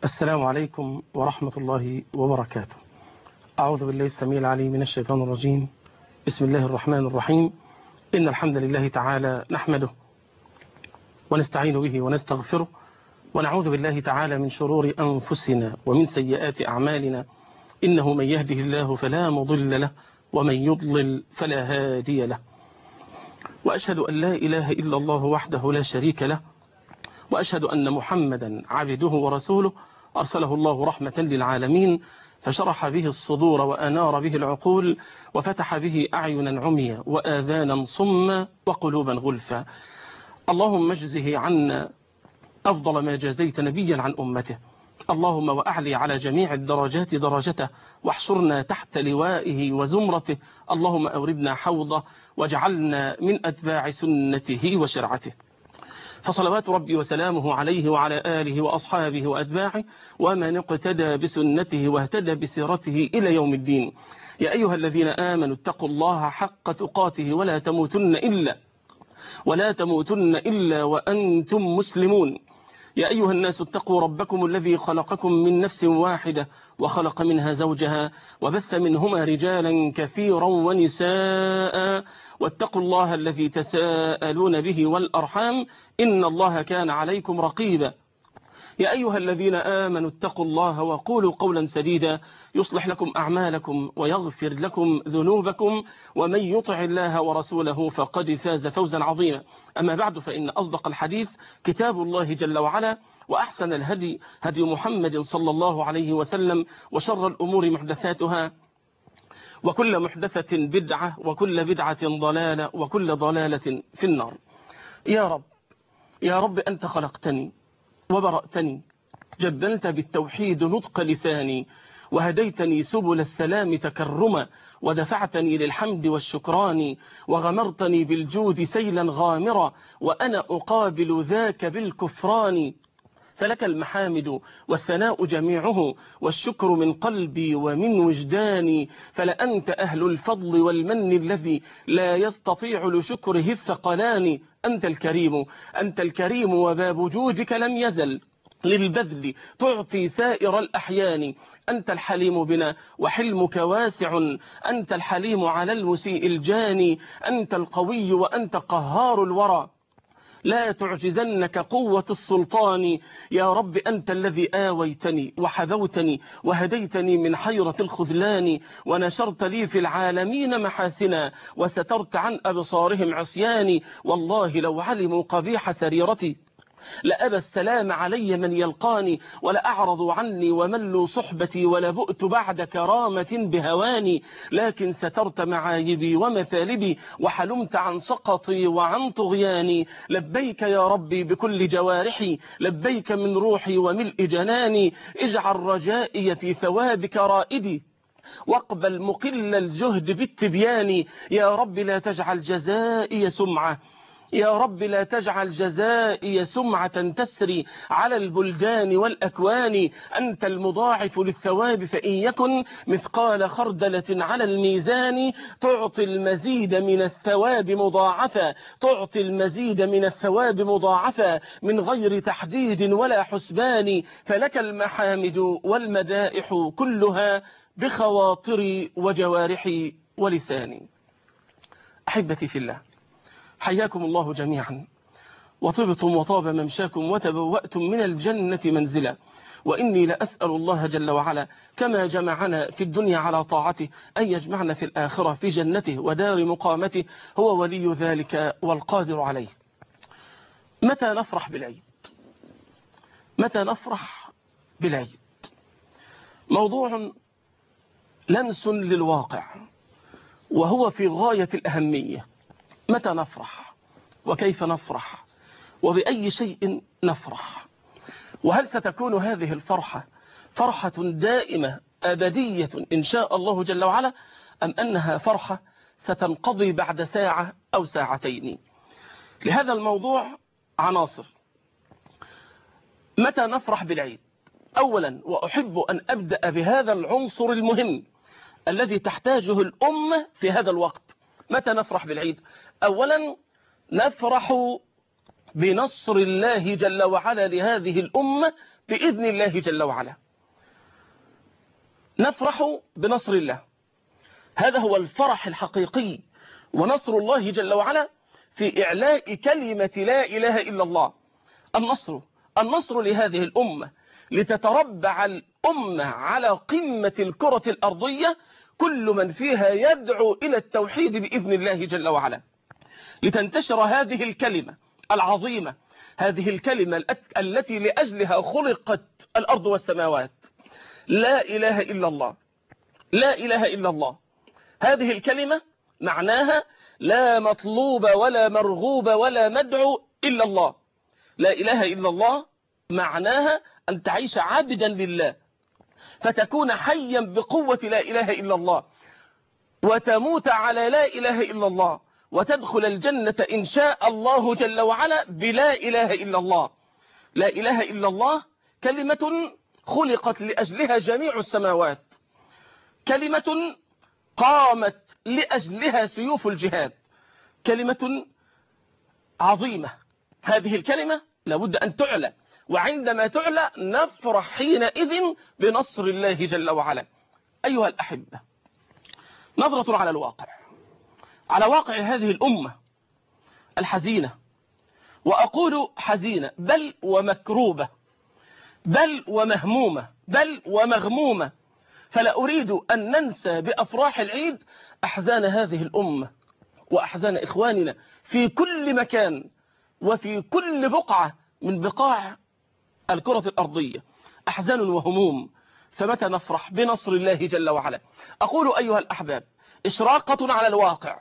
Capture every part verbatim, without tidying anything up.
السلام عليكم ورحمة الله وبركاته. أعوذ بالله السميع العليم من الشيطان الرجيم. بسم الله الرحمن الرحيم. إن الحمد لله تعالى نحمده ونستعين به ونستغفره ونعوذ بالله تعالى من شرور أنفسنا ومن سيئات أعمالنا، إنه من يهده الله فلا مضل له ومن يضلل فلا هادي له، وأشهد أن لا إله إلا الله وحده لا شريك له، وأشهد أن محمدا عبده ورسوله أرسله الله رحمة للعالمين، فشرح به الصدور وأنار به العقول وفتح به أعينا عميا وآذانا صما وقلوبا غلفا. اللهم اجزه عنا أفضل ما جازيت نبيا عن أمته، اللهم وأعلي على جميع الدرجات درجته، واحشرنا تحت لوائه وزمرته، اللهم أوردنا حوضه واجعلنا من أتباع سنته وشرعته. فصلوات ربي وسلامه عليه وعلى آله وأصحابه وأتباعه ومن اقتدى بسنته واهتدى بسيرته إلى يوم الدين. يا أيها الذين آمنوا اتقوا الله حق تقاته ولا تموتن إلا ولا تموتن إلا وأنتم مسلمون. يا أيها الناس اتقوا ربكم الذي خلقكم من نفس واحدة وخلق منها زوجها وبث منهما رجالا كثيرا ونساء، واتقوا الله الذي تساءلون به والأرحام إن الله كان عليكم رقيبا. يا أيها الذين آمنوا اتقوا الله وقولوا قولا سديدا يصلح لكم أعمالكم ويغفر لكم ذنوبكم، ومن يطع الله ورسوله فقد فاز فوزا عظيما. أما بعد، فإن أصدق الحديث كتاب الله جل وعلا، وأحسن الهدي هدي محمد صلى الله عليه وسلم، وشر الأمور محدثاتها، وكل محدثة بدعة، وكل بدعة ضلالة، وكل ضلالة في النار. يا رب يا رب أنت خلقتني وبرأتني، جبلت بالتوحيد نطق لساني، وهديتني سبل السلام تكرما، ودفعتني للحمد والشكران، وغمرتني بالجود سيلا غامرا، وأنا أقابل ذاك بالكفران. فلك المحامد والثناء جميعه، والشكر من قلبي ومن وجداني، فلأنت أهل الفضل والمن الذي لا يستطيع لشكره الثقلان. أنت الكريم أنت الكريم وباب جودك لم يزل للبذل تعطي سائر الأحيان. أنت الحليم بنا وحلمك واسع، أنت الحليم على المسيء الجاني، أنت القوي وأنت قهار الورى، لا تعجزنك قوة السلطان. يا رب أنت الذي آويتني وحذوتني وهديتني من حيرة الخذلان، ونشرت لي في العالمين محاسنا، وسترت عن أبصارهم عصياني. والله لو علموا قبيح سريرتي لأبى السلام علي من يلقاني، ولأعرضوا عني وملوا صحبتي، ولبؤت بعد كرامة بهواني. لكن سترت معايبي ومثالبي، وحلمت عن سقطي وعن طغياني. لبيك يا ربي بكل جوارحي، لبيك من روحي وملء جناني. اجعل رجائي في ثوابك رائدي، واقبل مقل الجهد بالتبيان. يا رب لا تجعل جزائي سمعة يا رب لا تجعل جزائي سمعة تسري على البلدان والأكوان. أنت المضاعف للثواب، فإن يكن مثقال خردلة على الميزان تعطي المزيد من الثواب مضاعفا تعطي المزيد من الثواب مضاعفا من غير تحديد ولا حسبان. فلك المحامد والمدائح كلها بخواطري وجوارحي ولساني. أحبتي في الله، حياكم الله جميعا، وطبتم وطاب ممشاكم، وتبوأتم من الجنة منزلا. وإني لأسأل الله جل وعلا كما جمعنا في الدنيا على طاعته أن يجمعنا في الآخرة في جنته ودار مقامته، هو ولي ذلك والقادر عليه. متى نفرح بالعيد؟ متى نفرح بالعيد؟ موضوع لمس للواقع، وهو في غاية الأهمية. متى نفرح؟ وكيف نفرح؟ وبأي شيء نفرح؟ وهل ستكون هذه الفرحة فرحة دائمة أبدية إن شاء الله جل وعلا، أم أنها فرحة ستنقضي بعد ساعة أو ساعتين؟ لهذا الموضوع عناصر. متى نفرح بالعيد؟ أولا، وأحب أن أبدأ بهذا العنصر المهم الذي تحتاجه الأمة في هذا الوقت. متى نفرح بالعيد؟ أولا، نفرح بنصر الله جل وعلا لهذه الأمة بإذن الله جل وعلا. نفرح بنصر الله، هذا هو الفرح الحقيقي، ونصر الله جل وعلا في إعلاء كلمة لا إله إلا الله. النصر النصر لهذه الأمة لتتربع الأمة على قمة الكرة الأرضية، كل من فيها يدعو إلى التوحيد بإذن الله جل وعلا، لتنتشر هذه الكلمة العظيمة، هذه الكلمة التي لأجلها خلقت الأرض والسماوات، لا إله إلا الله، لا إله إلا الله. هذه الكلمة معناها لا مطلوب ولا مرغوب ولا مدعو إلا الله. لا إله إلا الله معناها أن تعيش عابدا لله، فتكون حيا بقوة لا إله إلا الله، وتموت على لا إله إلا الله، وتدخل الجنة إن شاء الله جل وعلا بلا إله إلا الله. لا إله إلا الله كلمة خلقت لأجلها جميع السماوات، كلمة قامت لأجلها سيوف الجهاد، كلمة عظيمة. هذه الكلمة لابد أن تعلى، وعندما تعلى نفرح حينئذ بنصر الله جل وعلا. أيها الأحبة، نظرة على الواقع، على واقع هذه الأمة الحزينة، وأقول حزينة بل ومكروبة، بل ومهمومة، بل ومغمومة، فلا أريد أن ننسى بأفراح العيد أحزان هذه الأمة وأحزان إخواننا في كل مكان وفي كل بقعة من بقاع الكرة الأرضية، أحزان وهموم. فمتى نفرح بنصر الله جل وعلا؟ أقول أيها الأحباب، إشراقة على الواقع.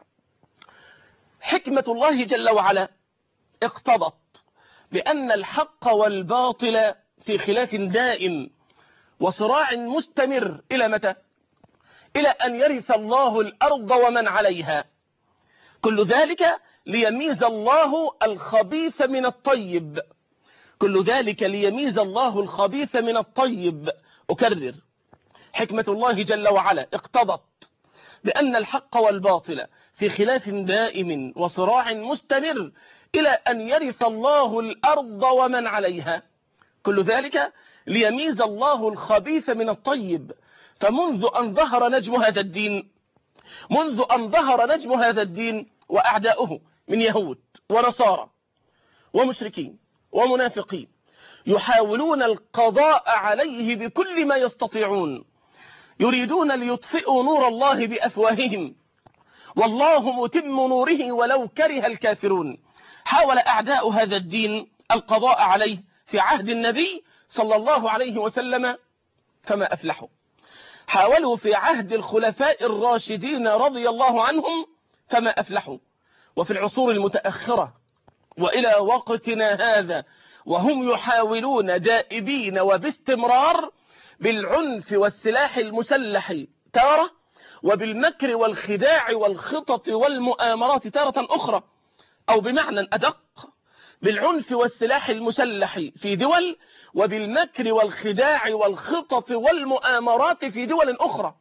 حكمة الله جل وعلا اقتضت بأن الحق والباطل في خلاف دائم وصراع مستمر إلى متى؟ إلى أن يرث الله الأرض ومن عليها. كل ذلك ليميز الله الخبيث من الطيب، كل ذلك ليميز الله الخبيث من الطيب. أكرر، حكمة الله جل وعلا اقتضت بأن الحق والباطل في خلاف دائم وصراع مستمر إلى أن يرث الله الأرض ومن عليها، كل ذلك ليميز الله الخبيث من الطيب. فمنذ أن ظهر نجم هذا الدين، منذ أن ظهر نجم هذا الدين وأعداؤه من يهود ونصارى ومشركين ومنافقين يحاولون القضاء عليه بكل ما يستطيعون، يريدون ليطفئوا نور الله بأفواههم، والله متم نوره ولو كره الكافرون. حاول أعداء هذا الدين القضاء عليه في عهد النبي صلى الله عليه وسلم فما أفلحوا، حاولوا في عهد الخلفاء الراشدين رضي الله عنهم فما أفلحوا، وفي العصور المتأخرة وإلى وقتنا هذا وهم يحاولون دائبين وباستمرار بالعنف والسلاح المسلح تارة، وبالمكر والخداع والخطط والمؤامرات تارة أخرى، أو بمعنى أدق بالعنف والسلاح المسلح في دول، وبالمكر والخداع والخطط والمؤامرات في دول أخرى.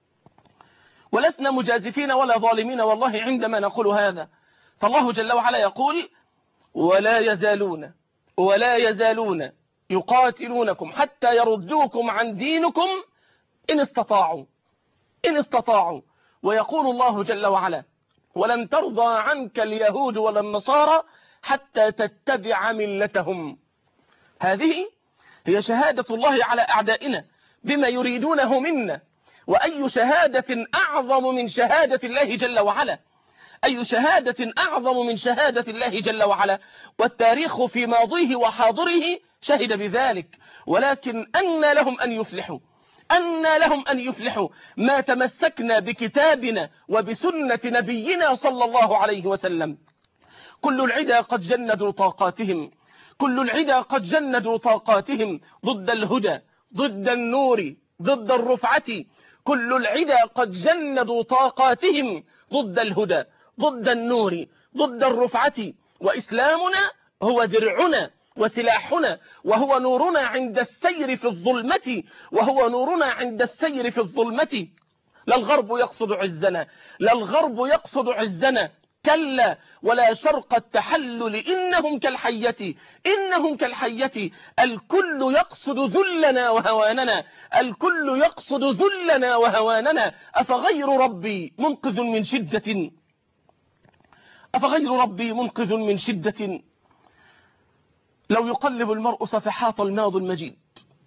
ولسنا مجازفين ولا ظالمين والله عندما نقول هذا، فالله جل وعلا يقول: ولا يزالون ولا يزالون يقاتلونكم حتى يردوكم عن دينكم إن استطاعوا إن استطاعوا. ويقول الله جل وعلا: ولن ترضى عنك اليهود ولا النصارى حتى تتبع ملتهم. هذه هي شهادة الله على أعدائنا بما يريدونه منا. وأي شهادة أعظم من شهادة الله جل وعلا؟ أي شهادة أعظم من شهادة الله جل وعلا؟ والتاريخ في ماضيه وحاضره شهد بذلك. ولكن أن لهم أن يفلحوا، أن لهم أن يفلحوا ما تمسكنا بكتابنا وبسنة نبينا صلى الله عليه وسلم. كل العدا قد جندوا طاقاتهم، كل العدا قد جندوا طاقاتهم ضد الهدى، ضد النور، ضد الرفعة. كل العدا قد جندوا طاقاتهم ضد الهدى، ضد النور، ضد الرفعة. وإسلامنا هو درعنا وسلاحنا، وهو نورنا عند السير في الظلمة، وهو نورنا عند السير في الظلمة. لا الغرب يقصد عزنا، لا الغرب يقصد عزنا، كلا ولا شرق التحلل إنهم كالحية إنهم كالحية الكل يقصد ذلنا وهواننا الكل يقصد ذلنا وهواننا أفغير ربي منقذ من شدة أفغير ربي منقذ من شدة لو يقلب المرء صفحات الماضي المجيد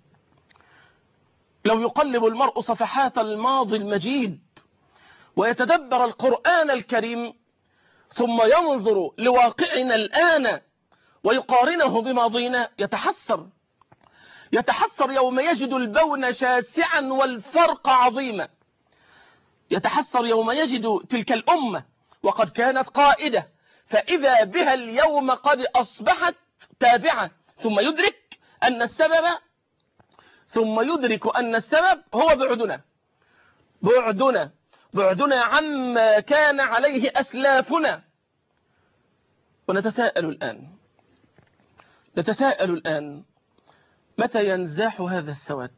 لو يقلب المرء صفحات الماضي المجيد ويتدبر القرآن الكريم ثم ينظر لواقعنا الآن ويقارنه بماضينا يتحسر يتحسر يوم يجد البون شاسعا والفرق عظيما يتحسر يوم يجد تلك الأمة وقد كانت قائدة فإذا بها اليوم قد أصبحت تابعة ثم يدرك أن السبب ثم يدرك أن السبب هو بعدنا بعدنا بعدنا عما كان عليه أسلافنا. ونتساءل الآن نتساءل الآن متى ينزاح هذا السواد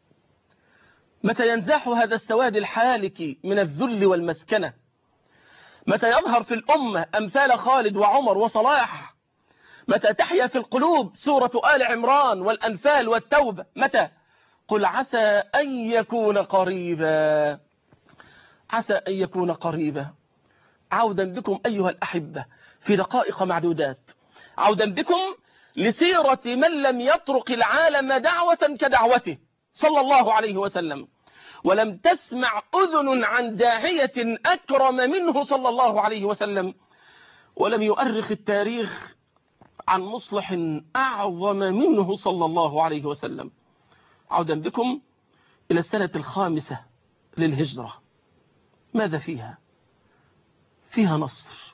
متى ينزاح هذا السواد الحالك من الذل والمسكنة متى يظهر في الأمة أمثال خالد وعمر وصلاح متى تحيا في القلوب سورة آل عمران والأنفال والتوبة متى قل عسى أن يكون قريبا عسى أن يكون قريبا. عودا بكم أيها الأحبة في دقائق معدودات عودا بكم لسيرة من لم يطرق العالم دعوة كدعوته صلى الله عليه وسلم ولم تسمع أذن عن داعية أكرم منه صلى الله عليه وسلم ولم يؤرخ التاريخ عن مصلح أعظم منه صلى الله عليه وسلم. عودا بكم إلى السنة الخامسة للهجرة ماذا فيها؟ فيها نصر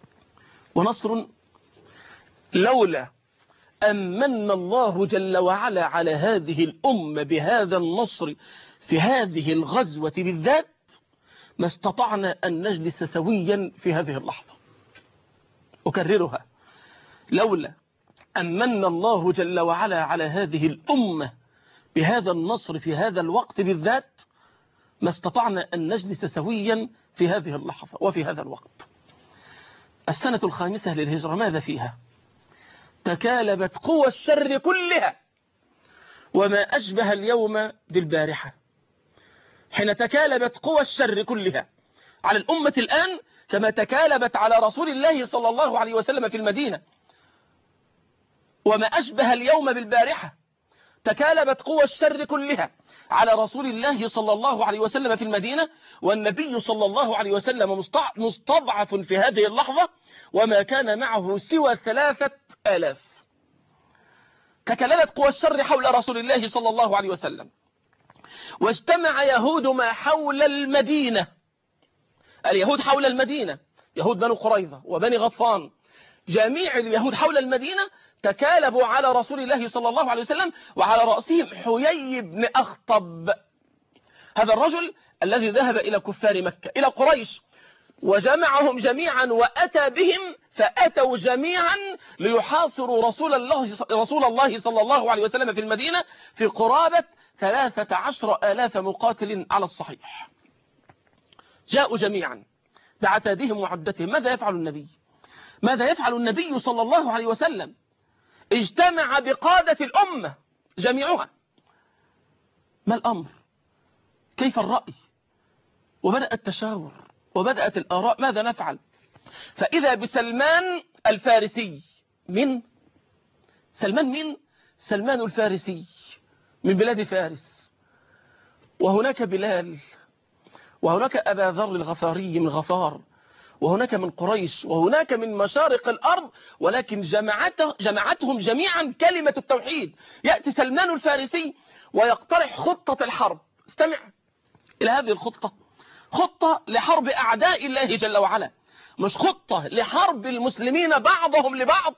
ونصر لولا أن من الله جل وعلا على هذه الأمة بهذا النصر في هذه الغزوة بالذات ما استطعنا أن نجلس سويا في هذه اللحظة. أكررها لولا أن من الله جل وعلا على هذه الأمة بهذا النصر في هذا الوقت بالذات ما استطعنا أن نجلس سويا في هذه اللحظة وفي هذا الوقت. السنة الخامسة للهجرة ماذا فيها؟ تكالبت قوى الشر كلها وما أشبه اليوم بالبارحة حين تكالبت قوى الشر كلها على الأمة الآن كما تكالبت على رسول الله صلى الله عليه وسلم في المدينة. وما أشبه اليوم بالبارحة تكالبت قوى الشر كلها على رسول الله صلى الله عليه وسلم في المدينة والنبي صلى الله عليه وسلم مستضعف في هذه اللحظة وما كان معه سوى ثلاثة آلاف. تكالبت قوى الشر حول رسول الله صلى الله عليه وسلم واجتمع يهود ما حول المدينة. اليهود حول المدينة يهود بنو قريظة وبني غطفان جميع اليهود حول المدينة تكالبوا على رسول الله صلى الله عليه وسلم وعلى رأسهم حيي بن أخطب هذا الرجل الذي ذهب إلى كفار مكة إلى قريش وجمعهم جميعا وأتى بهم فأتوا جميعا ليحاصروا رسول الله رسول الله صلى الله عليه وسلم في المدينة في قرابة ثلاثة عشر آلاف مقاتل على الصحيح. جاءوا جميعا بعتادهم وعدتهم. ماذا يفعل النبي؟ ماذا يفعل النبي صلى الله عليه وسلم؟ اجتمع بقادة الأمة جميعها. ما الأمر؟ كيف الرأي؟ وبدأ التشاور وبدأت الآراء ماذا نفعل؟ فإذا بسلمان الفارسي. من؟ سلمان من؟ سلمان الفارسي من بلاد فارس وهناك بلال وهناك أبا ذر الغفاري من غفار وهناك من قريش وهناك من مشارق الأرض ولكن جمعته جمعتهم جميعا كلمة التوحيد. يأتي سلمان الفارسي ويقترح خطة الحرب. استمع إلى هذه الخطة خطة لحرب أعداء الله جل وعلا مش خطة لحرب المسلمين بعضهم لبعض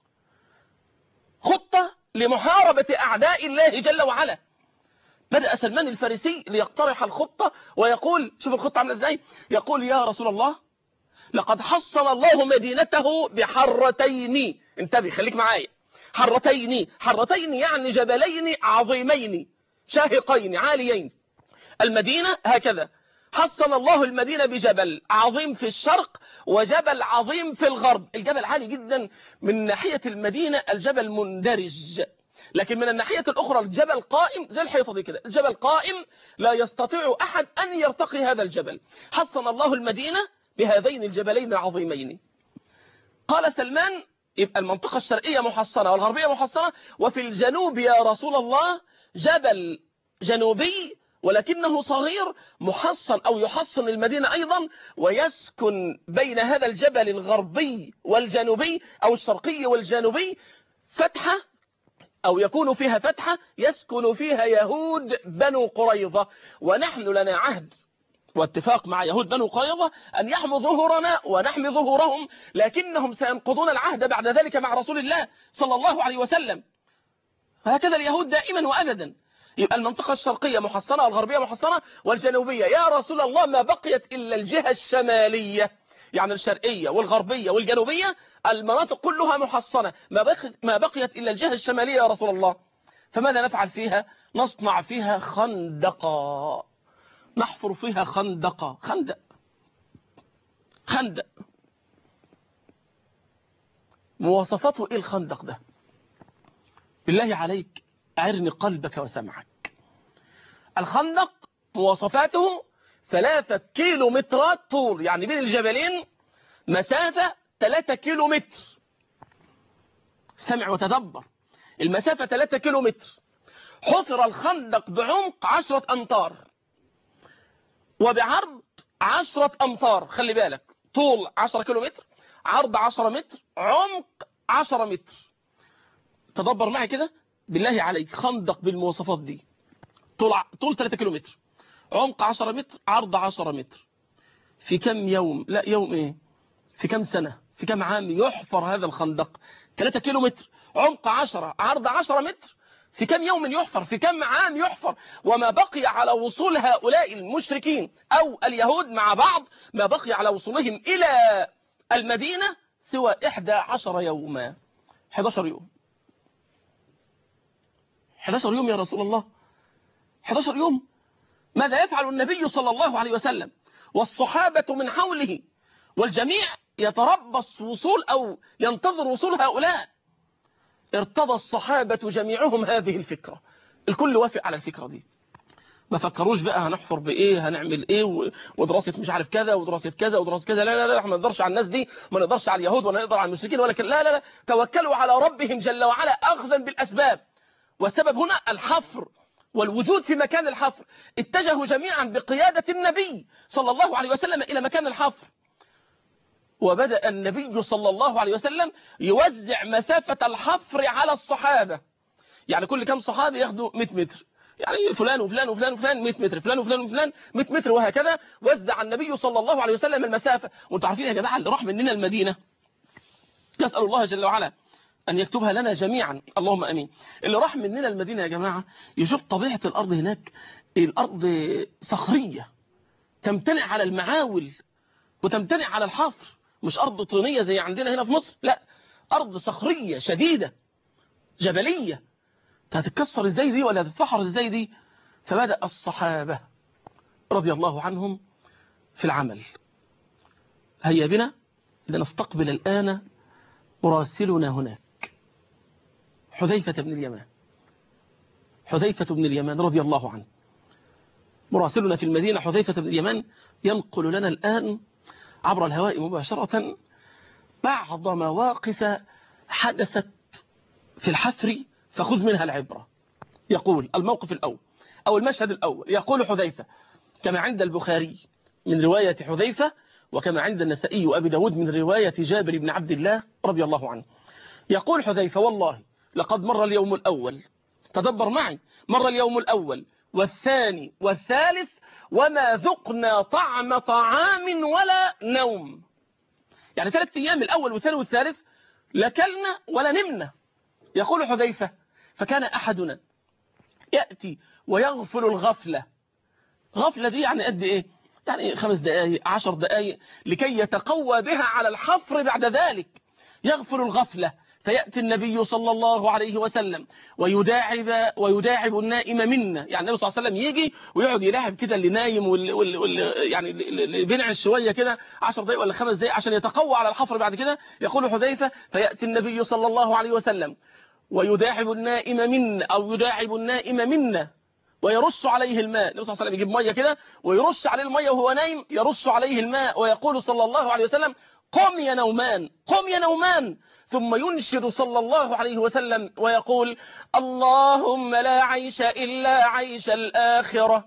خطة لمحاربة أعداء الله جل وعلا. بدأ سلمان الفارسي ليقترح الخطة ويقول شوف الخطة عاملة ازاي يقول يا رسول الله لقد حصن الله مدينته بحرتين. انتبه خليك معايا. حرتين حرتين يعني جبلين عظيمين شاهقين عاليين. المدينة هكذا حصن الله المدينة بجبل عظيم في الشرق وجبل عظيم في الغرب. الجبل عالي جدا من ناحية المدينة، الجبل مندرج، لكن من الناحية الأخرى الجبل قائم زي الحيطة دي كده، الجبل قائم لا يستطيع أحد أن يرتقي هذا الجبل. حصن الله المدينة بهذين الجبلين العظيمين. قال سلمان يبقى المنطقة الشرقية محصنة والغربية محصنة، وفي الجنوب يا رسول الله جبل جنوبي ولكنه صغير محصن أو يحصن المدينة أيضا، ويسكن بين هذا الجبل الغربي والجنوبي أو الشرقي والجنوبي فتحة، أو يكون فيها فتحة يسكن فيها يهود بنو قريظة، ونحن لنا عهد واتفاق مع يهود بنو قريظة أن يحموا ظهورنا ونحمي ظهورهم، لكنهم سينقضون العهد بعد ذلك مع رسول الله صلى الله عليه وسلم. هكذا اليهود دائما وأبدا. يبقى المنطقة الشرقية محصنة والغربية محصنة والجنوبية يا رسول الله ما بقيت إلا الجهة الشمالية، يعني الشرقية والغربية والجنوبية المناطق كلها محصنة، ما بقيت, ما بقيت إلا الجهة الشمالية يا رسول الله. فماذا نفعل فيها؟ نصنع فيها خندقا، نحفر فيها خندقا. خندق خندق مواصفاته إيه الخندق ده؟ بالله عليك أعرني قلبك وسمعك. الخندق مواصفاته ثلاثة كيلو مترات طول، يعني بين الجبلين مسافة ثلاثة كيلو متر. استمع وتدبر، المسافة ثلاثة كيلو متر. حفر الخندق بعمق عشرة أمتار وبعرض عشرة أمتار. خلي بالك، طول عشرة كيلو متر، عرض عشرة متر، عمق عشرة متر. تدبر معي كده بالله عليك، خندق بالمواصفات دي، طول طول ثلاثة كيلو متر، عمق عشرة متر، عرض عشرة متر. في كم يوم، لا يوم ايه، في كم سنة، في كم عام يحفر هذا الخندق؟ ثلاثة كيلو متر، عمق عشرة، عرض عشرة متر. في كم يوم يحفر؟ في كم عام يحفر؟ وما بقي على وصول هؤلاء المشركين أو اليهود مع بعض، ما بقي على وصولهم إلى المدينة سوى إحدى عشر يوما. إحدى عشر يوم، إحدى عشر يوم يا رسول الله، إحدى عشر يوم. ماذا يفعل النبي صلى الله عليه وسلم والصحابة من حوله والجميع يتربص وصول أو ينتظر وصول هؤلاء؟ ارتضى الصحابة جميعهم هذه الفكرة، الكل وافق على الفكرة دي. ما فكروش بقى هنحفر بإيه، هنعمل إيه، ودراسة مش عارف كذا ودراسة كذا ودراسة كذا. لا لا لا، احنا ما نقدرش على الناس دي، ما نقدرش على اليهود ولا نقدر على المشركين، ولكن لا لا لا، توكلوا على ربهم جل وعلا أخذا بالأسباب. والسبب هنا الحفر والوجود في مكان الحفر. اتجهوا جميعا بقيادة النبي صلى الله عليه وسلم إلى مكان الحفر، وبدأ النبي صلى الله عليه وسلم يوزع مسافة الحفر على الصحابة. يعني كل كم صحابي ياخدوا مئة متر، يعني فلان وفلان وفلان وفلان مئة متر، فلان وفلان وفلان مئة متر، وهكذا وزع النبي صلى الله عليه وسلم المسافة. وانتم عارفين يا جماعة اللي راح مننا المدينة، نسأل الله جل وعلا أن يكتبها لنا جميعا، اللهم أمين. اللي راح مننا المدينة يا جماعة يشوف طبيعة الأرض هناك، الأرض صخرية تمتنع على المعاول وتمتنع على الحفر، مش أرض طينية زي عندنا هنا في مصر، لا، أرض صخرية شديدة جبلية. هتتكسر ازاي دي ولا هتتفحر ازاي دي؟ فبدأ الصحابة رضي الله عنهم في العمل. هيا بنا لنستقبل الآن مراسلنا هناك، حذيفة بن اليمان. حذيفة بن اليمان رضي الله عنه مراسلنا في المدينة، حذيفة بن اليمان ينقل لنا الآن عبر الهواء مباشرة بعض مواقف حدثت في الحفر فخذ منها العبرة. يقول الموقف الأول أو المشهد الأول، يقول حذيفة كما عند البخاري من رواية حذيفة، وكما عند النسائي وأبي داود من رواية جابر بن عبد الله رضي الله عنه. يقول حذيفة والله لقد مر اليوم الأول، تدبر معي، مر اليوم الأول والثاني والثالث وما ذقنا طعم طعام ولا نوم. يعني ثلاث أيام، الأول والثاني والثالث، لكلنا ولا نمنا. يقول حذيفة فكان أحدنا يأتي ويغفل الغفلة. غفلة دي يعني قد إيه؟ يعني خمس دقائق عشر دقائق لكي يتقوى بها على الحفر بعد ذلك. يغفل الغفلة فيأتي النبي صلى الله عليه وسلم ويداعب ويداعب النائم منا. يعني النبي صلى الله عليه وسلم يجي ويقعد يلاعب كده اللي نايم واللي وال وال يعني اللي بينعس شويه كده عشر دقائق ولا خمس دقائق عشان يتقوى على الحفر بعد كده. يقول حذيفة: فيأتي النبي صلى الله عليه وسلم ويداعب النائم منا أو يداعب النائم منا ويرش عليه الماء. النبي صلى الله عليه وسلم يجيب ميه كده ويرش عليه الميه وهو نايم، يرش عليه الماء ويقول صلى الله عليه وسلم: قم يا نومان، قم يا نومان. ثم ينشد صلى الله عليه وسلم ويقول: اللهم لا عيش إلا عيش الآخرة،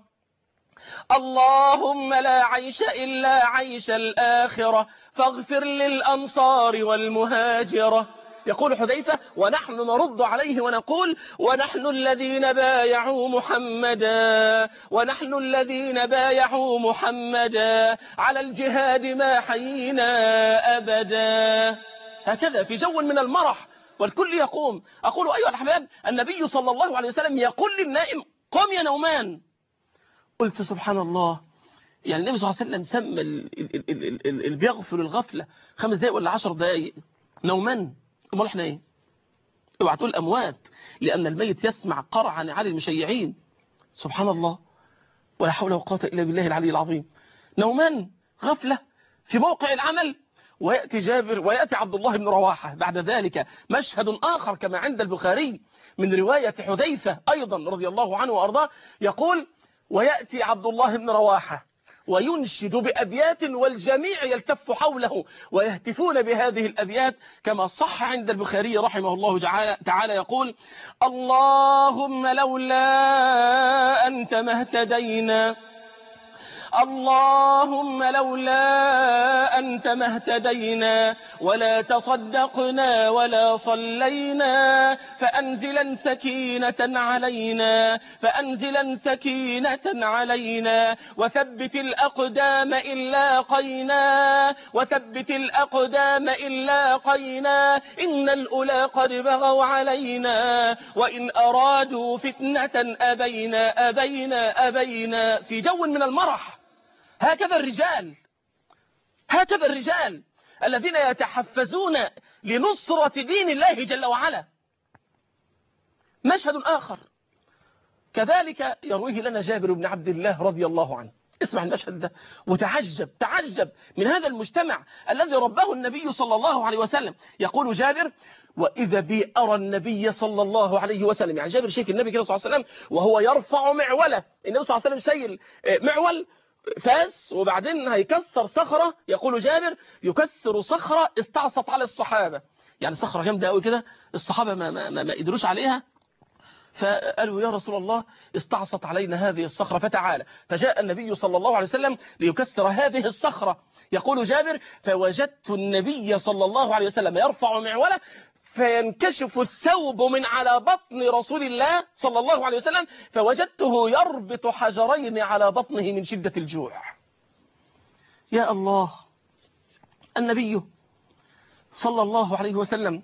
اللهم لا عيش إلا عيش الآخرة، فاغفر للأنصار والمهاجرة. يقول حذيفة: ونحن نرد عليه ونقول: ونحن الذين بايعوا محمدا، ونحن الذين بايعوا محمدا على الجهاد ما حيينا أبدا. هكذا في جو من المرح والكل يقوم. أقول: أيها الأحباب، النبي صلى الله عليه وسلم يقول للنائم: قم يا نومان. قلت سبحان الله، يعني النبي صلى الله عليه وسلم سمى اللي بيغفل الغفلة خمس دقائق ولا عشر دقائق نومان. امال احنا ايه؟ اوعى تقول اموات، لان الميت يسمع قرع نعال المشيعين. سبحان الله، ولا حول ولا قوه الا بالله العلي العظيم. نومان، غفله في موقع العمل. وياتي جابر وياتي عبد الله بن رواحه بعد ذلك. مشهد اخر كما عند البخاري من روايه حذيفه ايضا رضي الله عنه وارضاه، يقول: وياتي عبد الله بن رواحه وينشد بأبيات والجميع يلتف حوله ويهتفون بهذه الأبيات كما صح عند البخاري رحمه الله تعالى. يقول: اللهم لولا أنت ما اهتدينا، اللهم لولا أنت ما اهتدينا ولا تصدقنا ولا صلينا، فأنزلا سكينة علينا، فأنزلا سكينة علينا، وثبت الأقدام إن لاقينا، وثبت الأقدام إن لاقينا، إن الأولى قد بغوا علينا، وإن أرادوا فتنة أبينا أبينا أبينا. في جو من المرح. هكذا الرجال، هكذا الرجال الذين يتحفزون لنصرة دين الله جل وعلا. مشهد آخر كذلك يرويه لنا جابر بن عبد الله رضي الله عنه. اسمع المشهد ده وتعجب، تعجب من هذا المجتمع الذي رباه النبي صلى الله عليه وسلم. يقول جابر: وإذا بي أرى النبي صلى الله عليه وسلم، يعني جابر شيك النبي صلى الله عليه وسلم وهو يرفع معوله. النبي صلى الله عليه وسلم شايل معول فاس وبعدين هيكسر صخرة. يقول جابر: يكسر صخرة استعصت على الصحابة، يعني صخرة جامدة قوي كده الصحابة ما, ما, ما, ما قدروش عليها. فقالوا: يا رسول الله استعصت علينا هذه الصخرة فتعالى. فجاء النبي صلى الله عليه وسلم ليكسر هذه الصخرة. يقول جابر: فوجدت النبي صلى الله عليه وسلم يرفع معوله فينكشف الثوب من على بطن رسول الله صلى الله عليه وسلم، فوجدته يربط حجرين على بطنه من شدة الجوع. يا الله، النبي صلى الله عليه وسلم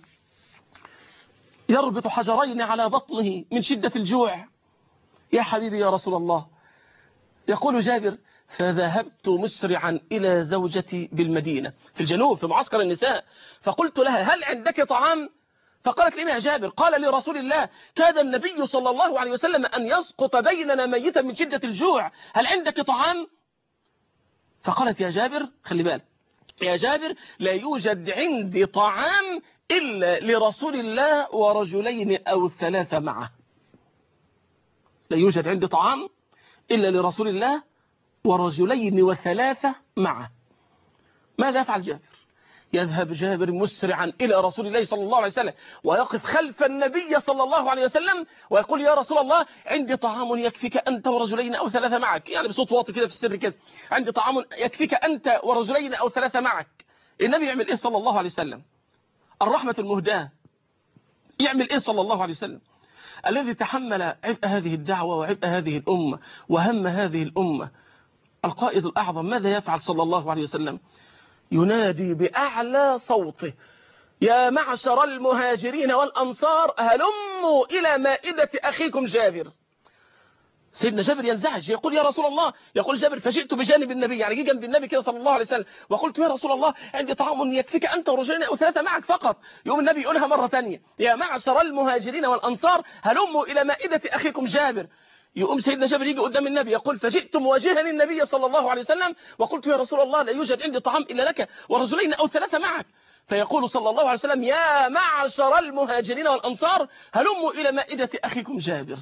يربط حجرين على بطنه من شدة الجوع. يا حبيبي يا رسول الله. يقول جابر: فذهبت مسرعا إلى زوجتي بالمدينة في الجنوب في معسكر النساء، فقلت لها: هل عندك طعام؟ فقالت لي: يا جابر؟ قال لرسول الله: كاد النبي صلى الله عليه وسلم أن يسقط بيننا ميتا من شدة الجوع، هل عندك طعام؟ فقالت: يا جابر، خلي بالك يا جابر، لا يوجد عندي طعام إلا لرسول الله ورجلين أو ثلاثة معه. لا يوجد عندي طعام إلا لرسول الله ورجلين وثلاثة معه. ماذا يفعل جابر؟ يذهب جابر مسرعا إلى رسول الله صلى الله عليه وسلم ويقف خلف النبي صلى الله عليه وسلم ويقول: يا رسول الله، عندي طعام يكفيك أنت ورجلين أو ثلاثة معك، يعني بصوت واطي كده في السر كده: عندي طعام يكفيك أنت ورجلين أو ثلاثة معك. النبي يعمل إيه صلى الله عليه وسلم؟ الرحمة المهداة يعمل إيه صلى الله عليه وسلم؟ الذي تحمل عبء هذه الدعوة وعبء هذه الأمة وهم هذه الأمة، القائد الأعظم، ماذا يفعل صلى الله عليه وسلم؟ ينادي بأعلى صوته: يا معشر المهاجرين والأنصار، هلموا إلى مائدة أخيكم جابر. سيدنا جابر ينزعج يقول يا رسول الله، يقول جابر فجئت بجانب النبي، يعني جه جنب النبي كده صلى الله عليه وسلم، وقلت يا رسول الله عندي طعام يكفيك أنت ورجلين أو ثلاثة معك فقط. يقوم النبي يقولها مرة ثانية يا معشر المهاجرين والأنصار هلموا إلى مائدة أخيكم جابر. يقوم سيدنا جابر يجي قدام النبي يقول فجئت مواجها النبي صلى الله عليه وسلم وقلت يا رسول الله لا يوجد عندي طعام إلا لك ورجلين أو ثلاثة معك. فيقول صلى الله عليه وسلم يا معشر المهاجرين والأنصار هلموا إلى مائدة أخيكم جابر.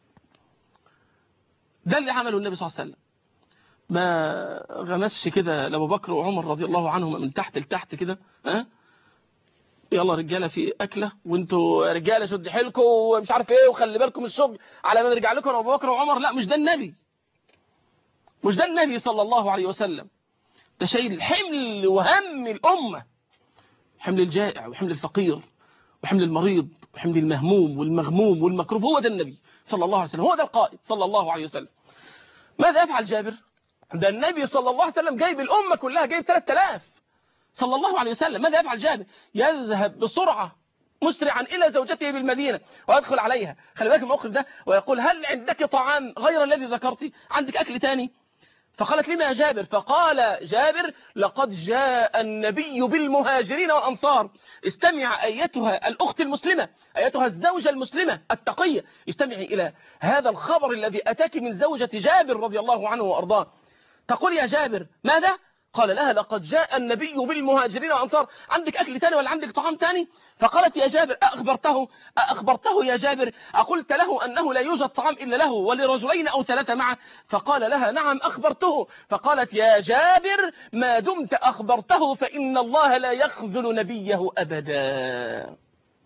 ده اللي عمله النبي صلى الله عليه وسلم، ما غمسش كده لأبو بكر وعمر رضي الله عنهم من تحت لتحت كده، ها يلا رجاله في اكله وانتوا رجاله شد حيلكم ومش عارف ايه وخلي بالكم الشغل على ما نرجع لكم ابو بكر وعمر. لا، مش ده النبي، مش ده النبي صلى الله عليه وسلم. ده شايل حمل وهم الامه، حمل الجائع وحمل الفقير وحمل المريض وحمل المهموم والمغموم والمكروب. هو ده النبي صلى الله عليه وسلم، هو ده القائد صلى الله عليه وسلم. ماذا يفعل جابر؟ ده النبي صلى الله عليه وسلم جايب الامه كلها، جايب ثلاثة آلاف صلى الله عليه وسلم. ماذا يفعل جابر؟ يذهب بسرعة مسرعا إلى زوجته بالمدينة ويدخل عليها، خلي بالك الموقف ده، ويقول هل عندك طعام غير الذي ذكرتي؟ عندك أكل تاني؟ فقالت لما يا جابر؟ فقال جابر لقد جاء النبي بالمهاجرين والأنصار. استمع أيتها الأخت المسلمة، أيتها الزوجة المسلمة التقية، استمعي إلى هذا الخبر الذي أتاك من زوجة جابر رضي الله عنه وأرضاه. تقول يا جابر ماذا؟ قال لها لقد جاء النبي بالمهاجرين والأنصار. عندك أكل تاني ولا عندك طعام تاني؟ فقالت يا جابر أخبرته أخبرته يا جابر أقلت له أنه لا يوجد طعام إلا له ولرجلين أو ثلاثة معه؟ فقال لها نعم أخبرته. فقالت يا جابر ما دمت أخبرته فإن الله لا يخذل نبيه أبدا.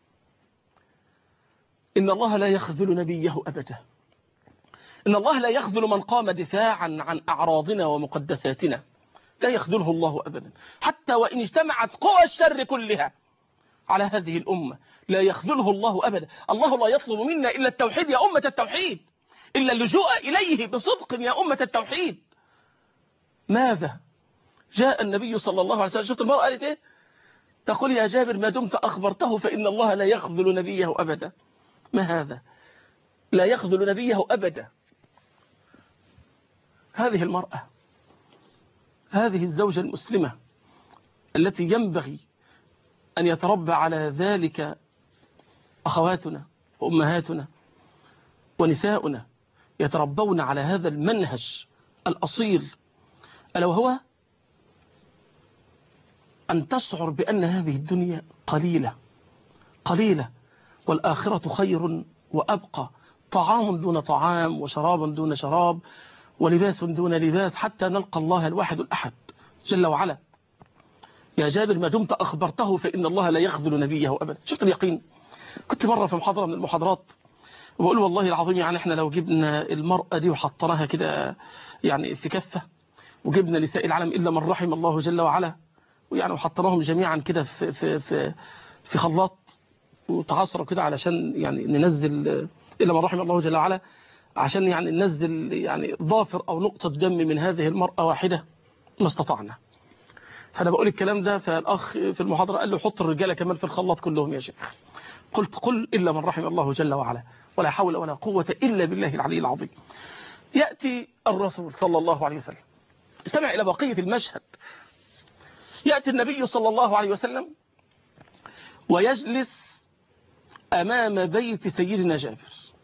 إن الله لا يخذل نبيه أبدا. إن الله لا يخذل من قام دفاعا عن أعراضنا ومقدساتنا، لا يخذله الله أبدا. حتى وإن اجتمعت قوى الشر كلها على هذه الأمة لا يخذله الله أبدا. الله لا يطلب منا إلا التوحيد يا أمة التوحيد، إلا اللجوء إليه بصدق يا أمة التوحيد. ماذا جاء النبي صلى الله عليه وسلم؟ شفت المرأة قالت إيه؟ تقول يا جابر ما دمت أخبرته فإن الله لا يخذل نبيه أبدا. ما هذا؟ لا يخذل نبيه أبدا. هذه المرأة، هذه الزوجة المسلمة التي ينبغي أن يتربى على ذلك أخواتنا وأمهاتنا ونساؤنا، يتربون على هذا المنهج الأصيل، ألا وهو أن تشعر بأن هذه الدنيا قليلة قليلة والآخرة خير وأبقى. طعام دون طعام وشراب دون شراب ولباس دون لباس حتى نلقى الله الواحد الأحد جل وعلا. يا جابر ما دمت أخبرته فإن الله لا يخذل نبيه أبدا. شفت اليقين؟ كنت مرة في محاضرة من المحاضرات وبقول والله العظيم يعني احنا لو جبنا المرأة دي وحطناها كده يعني في كفة وجبنا نساء العالم إلا من رحم الله جل وعلا ويعني وحطناهم جميعا كده في في في في خلاط وتعصروا كده علشان يعني ننزل إلا من رحم الله جل وعلا، عشان يعني ننزل يعني ظافر أو نقطة دم من هذه المرأة واحدة ما استطعنا. فأنا بقول الكلام ده، فالأخ في المحاضرة قال له حط الرجالة كمان في الخلاط كلهم يا شيخ. قلت قل إلا من رحم الله جل وعلا ولا حول ولا قوة إلا بالله العلي العظيم. يأتي الرسول صلى الله عليه وسلم، استمع إلى بقية المشهد. يأتي النبي صلى الله عليه وسلم ويجلس أمام بيت سيدنا جابر،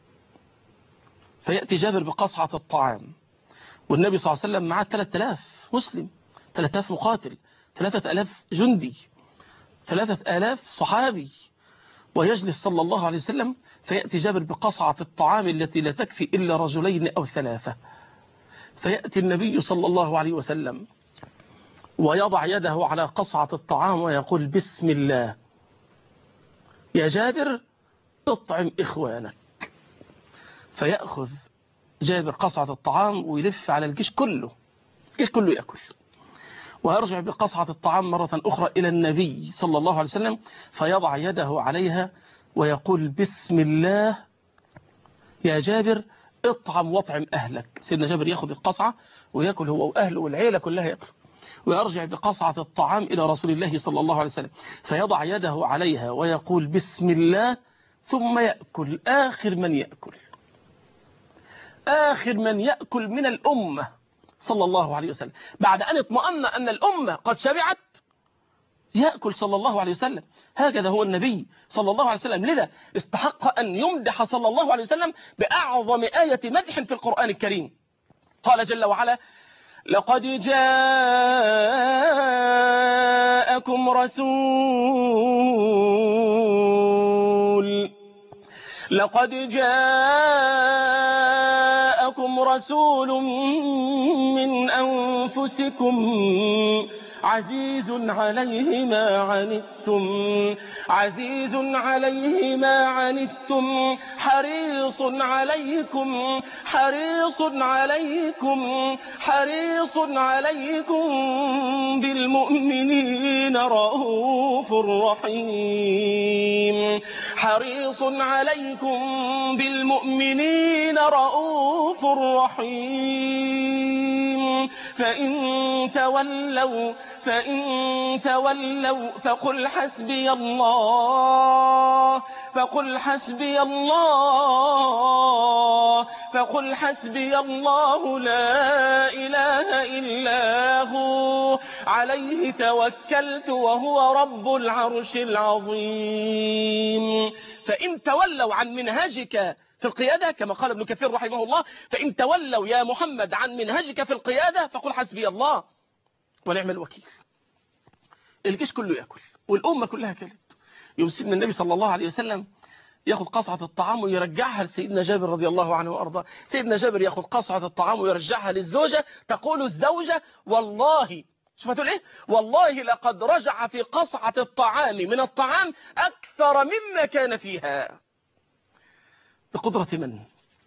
فيأتي جابر بقصعة الطعام والنبي صلى الله عليه وسلم معه ثلاثة آلاف مسلم، ثلاثة آلاف مقاتل، ثلاثة آلاف جندي، ثلاثة آلاف صحابي، ويجلس صلى الله عليه وسلم فيأتي جابر بقصعة الطعام التي لا تكفي إلا رجلين أو ثلاثة. فيأتي النبي صلى الله عليه وسلم ويضع يده على قصعة الطعام ويقول بسم الله يا جابر اطعم إخوانك. فيأخذ جابر قصعة الطعام ويلف على الجيش كله، الجيش كله يأكل، ويرجع بقصعة الطعام مرة أخرى إلى النبي صلى الله عليه وسلم فيضع يده عليها ويقول بسم الله يا جابر اطعم واطعم أهلك. سيدنا جابر يأخذ القصعة ويأكل هو وأهله والعيلة كلها يأكل، ويرجع بقصعة الطعام إلى رسول الله صلى الله عليه وسلم فيضع يده عليها ويقول بسم الله ثم يأكل آخر من يأكل. آخر من يأكل من الأمة صلى الله عليه وسلم بعد أن اطمأن أن الأمة قد شبعت يأكل صلى الله عليه وسلم. هكذا هو النبي صلى الله عليه وسلم، لذا استحق أن يمدح صلى الله عليه وسلم بأعظم آية مدح في القرآن الكريم. قال جل وعلا: لقد جاءكم رسول لقد جاءكم رسول من أنفسكم عزيز عليه ما عنتم عزيز عليه ما عنتم حريص عليكم حريص عليكم حريص عليكم بالمؤمنين رؤوف رحيم حريص عليكم بالمؤمنين رؤوف رحيم فإن تولوا فإن تولوا فقل حسبي الله فقل حسبي الله فقل حسبي الله لا إله إلا هو عليه توكلت وهو رب العرش العظيم. فإن تولوا عن منهجك في القيادة كما قال ابن كثير رحمه الله، فإن تولوا يا محمد عن منهجك في القيادة فقل حسبي الله ونعم الوكيل. الجيش كله يأكل والأمة كلها كلت. يوم سيدنا النبي صلى الله عليه وسلم ياخذ قصعة الطعام ويرجعها لسيدنا جابر رضي الله عنه وأرضاه. سيدنا جابر ياخذ قصعة الطعام ويرجعها للزوجة، تقول الزوجة: والله، شوف هتقول ايه؟ والله لقد رجع في قصعة الطعام من الطعام أكثر مما كان فيها. بقدرة من؟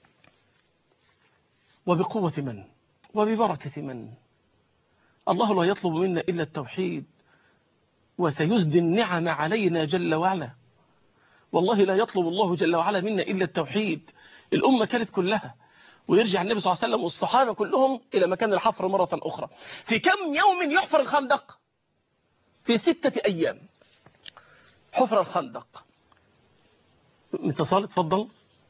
وبقوة من؟ وببركة من؟ الله لا يطلب منا إلا التوحيد، وسيزدي النعم علينا جل وعلا. والله لا يطلب الله جل وعلا منا إلا التوحيد. الأمة كانت كلها، ويرجع النبي صلى الله عليه وسلم والصحابة كلهم إلى مكان الحفر مرة أخرى. في كم يوم يحفر الخندق؟ في ستة أيام حفر الخندق. اتصال، اتفضل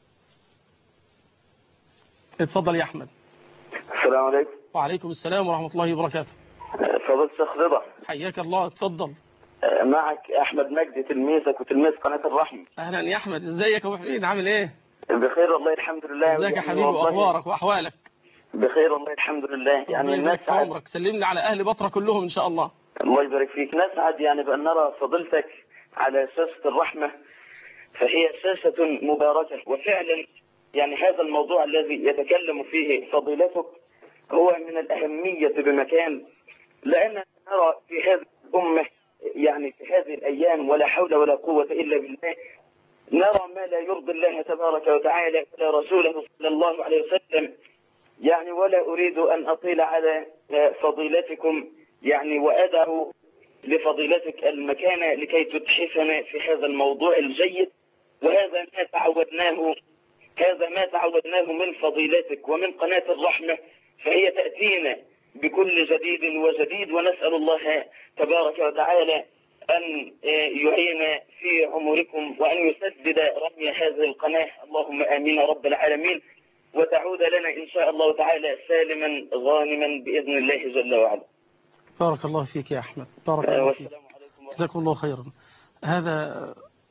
اتفضل يا أحمد. السلام عليكم. وعليكم السلام ورحمة الله وبركاته. فضل الشيخ رضا، حياك الله، اتفضل. معك أحمد مجدي، تلميذك وتلميذ قناة الرحمة. أهلا يا أحمد، ازيك يا أبو حميد، عامل إيه؟ بخير والله الحمد لله. ازيك يا حبيبي، وأخبارك وأحوالك؟ بخير والله الحمد لله. يعني الناس في عمرك، سلمنا على أهل بطرة كلهم إن شاء الله. الله يبارك فيك. نسعد يعني بأن نرى فضيلتك على شاشة الرحمة، فهي شاشة مباركة. وفعلا يعني هذا الموضوع الذي يتكلم فيه فضيلتك هو من الأهمية بمكان، لأن نرى في هذه الأمة يعني في هذه الأيام ولا حول ولا قوة إلا بالله، نرى ما لا يرضي الله تبارك وتعالى ولا رسوله صلى الله عليه وسلم. يعني ولا أريد أن أطيل على فضيلتكم يعني، وأدع لفضيلتك المكانة لكي تتحفنا في هذا الموضوع الجيد. وهذا ما تعودناه هذا ما تعودناه من فضيلتك ومن قناة الرحمة، فهي تأتينا بكل جديد وجديد. ونسأل الله تبارك وتعالى أن يعين في عمركم وأن يسدد رمي هذه القناة، اللهم آمين رب العالمين، وتعود لنا إن شاء الله تعالى سالما غانما بإذن الله جل وعلا. بارك الله فيك يا أحمد، بارك الله فيك، جزاكم الله خيرا. هذا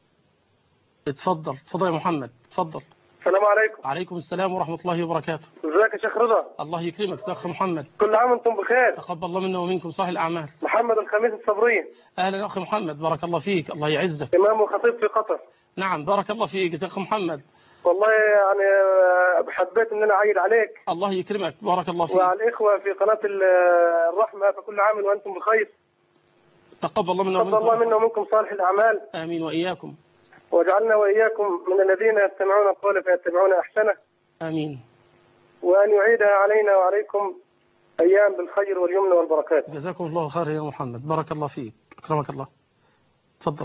اتفضل اتفضل يا محمد، اتفضل. السلام عليكم. وعليكم السلام ورحمة الله وبركاته. ازيك يا شيخ رضا؟ الله يكرمك يا أخ محمد. كل عام وانتم بخير. تقبل الله منا ومنكم صالح الأعمال. محمد الخميس الصبري. أهلا يا أخ محمد، بارك الله فيك، الله يعزك. إمام وخطيب في قطر. نعم بارك الله فيك يا أخ محمد. والله يعني حبيت ان انا اعيد عليك. الله يكرمك، بارك الله فيك. وعلى الاخوه في قناه الرحمه، فكل عام وانتم بخير. تقبل الله منا ومنكم. تقبل الله منا ومنكم صالح الاعمال. امين واياكم. وجعلنا واياكم من الذين يستمعون القول فيتبعون احسنه. امين. وان يعيدها علينا وعليكم ايام بالخير واليمن والبركات. جزاكم الله خير يا محمد، بارك الله فيك، اكرمك الله. تفضل.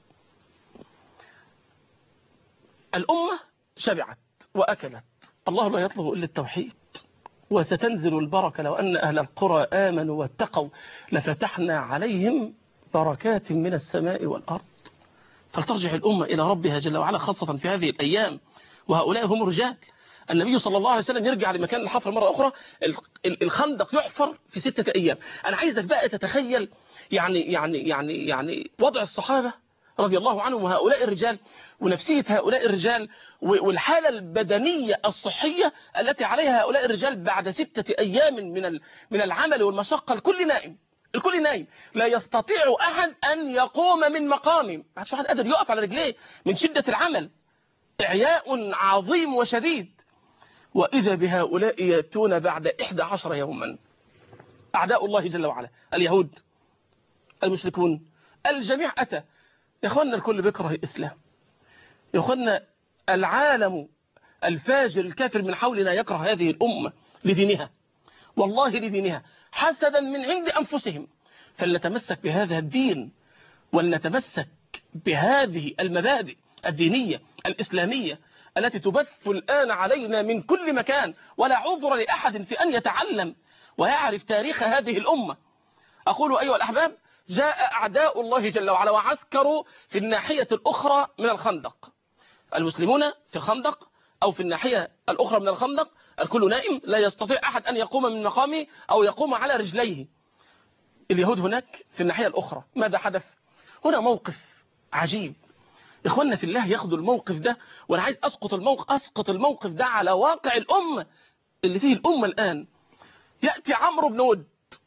الامه شبعت واكلت، الله لا يطلب الا التوحيد. وستنزل البركه لو ان اهل القرى امنوا واتقوا لفتحنا عليهم بركات من السماء والارض. فلترجع الامه الى ربها جل وعلا، خاصه في هذه الايام، وهؤلاء هم الرجال النبي صلى الله عليه وسلم يرجع لمكان الحفر مرة أخرى، الخندق يحفر في ستة أيام. أنا عايزك بقى تتخيل يعني يعني يعني يعني وضع الصحابة رضي الله عنهم وهؤلاء الرجال ونفسية هؤلاء الرجال والحالة البدنية الصحية التي عليها هؤلاء الرجال بعد ستة أيام من من العمل والمشقة. الكل نائم، الكل نايم، لا يستطيع أحد أن يقوم من مقامه، ما حدش واحد قادر يقف على رجليه من شدة العمل، إعياء عظيم وشديد. وإذا بهؤلاء يأتون بعد إحدى عشر يوما، أعداء الله جل وعلا، اليهود، المشركون، الجميع أتى. يا أخوانا الكل بيكره الإسلام، يا أخوانا العالم الفاجر الكافر من حولنا يكره هذه الأمة لدينها، والله لدينها، حسدا من عند أنفسهم. فلنتمسك بهذا الدين ولنتمسك بهذه المبادئ الدينية الإسلامية التي تبث الآن علينا من كل مكان، ولا عذر لأحد في أن يتعلم ويعرف تاريخ هذه الأمة. أقول أيها الأحباب، جاء أعداء الله جل وعلا وعسكروا في الناحية الأخرى من الخندق، المسلمون في الخندق أو في الناحية الأخرى من الخندق، الكل نائم، لا يستطيع أحد أن يقوم من مقامه أو يقوم على رجليه. اليهود هناك في الناحية الأخرى. ماذا حدث؟ هنا موقف عجيب. إخواننا في الله ياخدوا الموقف ده، وأنا عايز أسقط الموقف أسقط الموقف ده على واقع الأمة اللي فيه الأمة الآن. يأتي عمرو بن ود.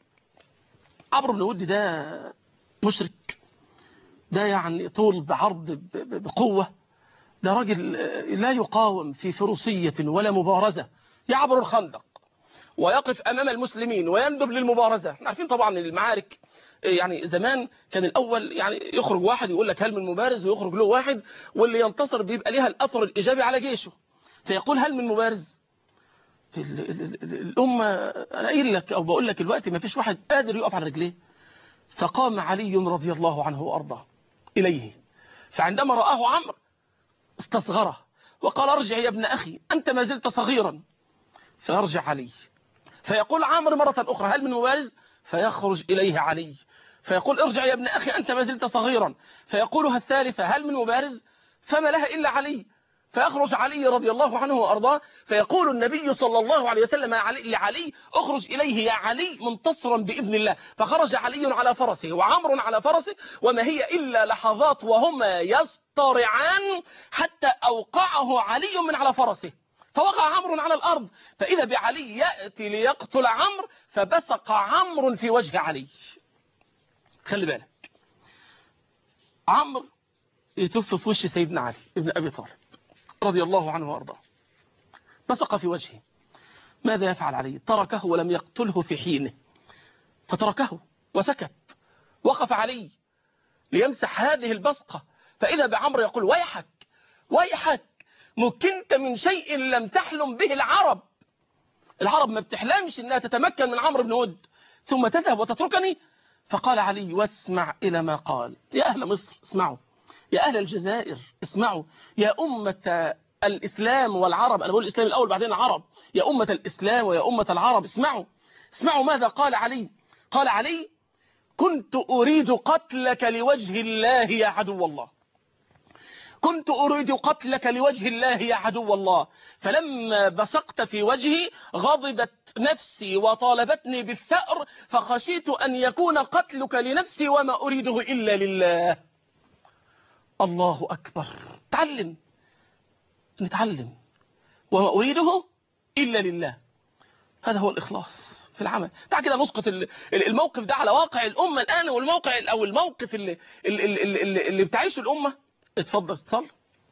عمرو بن ود ده مشرك، ده يعني طول بعرض بقوة، ده راجل لا يقاوم في فروسية ولا مبارزة، يعبر الخندق ويقف أمام المسلمين ويندب للمبارزة. احنا عارفين طبعا المعارك يعني زمان كان الأول يعني يخرج واحد يقول لك هل من مبارز، ويخرج له واحد، واللي ينتصر بيبقى ليها الأثر الإيجابي على جيشه، فيقول هل من مبارز. الأمة أنا قايل لك أو بقول لك الوقت ما فيش واحد قادر يقف على رجليه. فقام علي رضي الله عنه وأرضاه إليه، فعندما رآه عمرو استصغره وقال ارجع يا ابن أخي أنت ما زلت صغيرا. فيرجع علي فيقول عمرو مرة أخرى هل من مبارز، فيخرج إليه علي فيقول ارجع يا ابن أخي أنت ما زلت صغيرا. فيقولها الثالثة هل من مبارز، فما لها إلا علي. فيخرج علي رضي الله عنه وأرضاه فيقول النبي صلى الله عليه وسلم لعلي اخرج إليه يا علي منتصرا بإذن الله. فخرج علي على فرسه وعمر على فرسه، وما هي إلا لحظات وهما يصطرعان حتى أوقعه علي من على فرسه، فوقع عمرو على الأرض. فإذا بعلي يأتي ليقتل عمرو، فبصق عمرو في وجه علي. خلي بالك، عمرو يتف في وش سيدنا علي ابن أبي طالب رضي الله عنه وارضاه، بصق في وجهه. ماذا يفعل علي؟ تركه ولم يقتله في حينه، فتركه وسكت. وقف علي ليمسح هذه البصقة، فإذا بعمر يقول ويحك ويحك مكنت من شيء لم تحلم به العرب. العرب ما بتحلمش انها تتمكن من عمرو بن ود ثم تذهب وتتركني. فقال علي واسمع إلى ما قال. يا أهل مصر اسمعوا، يا أهل الجزائر اسمعوا، يا أمة الإسلام والعرب، أنا بقول الإسلام الأول بعدين العرب، يا أمة الإسلام ويا أمة العرب اسمعوا، اسمعوا ماذا قال علي. قال علي كنت أريد قتلك لوجه الله يا عدو الله، كنت أريد قتلك لوجه الله يا عدو الله، فلما بصقت في وجهي غضبت نفسي وطالبتني بالثأر، فخشيت أن يكون قتلك لنفسي وما أريده إلا لله. الله أكبر. تعلم، نتعلم، وما أريده إلا لله. هذا هو الإخلاص في العمل. تعال كده نسقط الموقف ده على واقع الأمة الآن، والموقع أو الموقف اللي, اللي, اللي, اللي بتعيشه الأمة. اتفضل اتصل.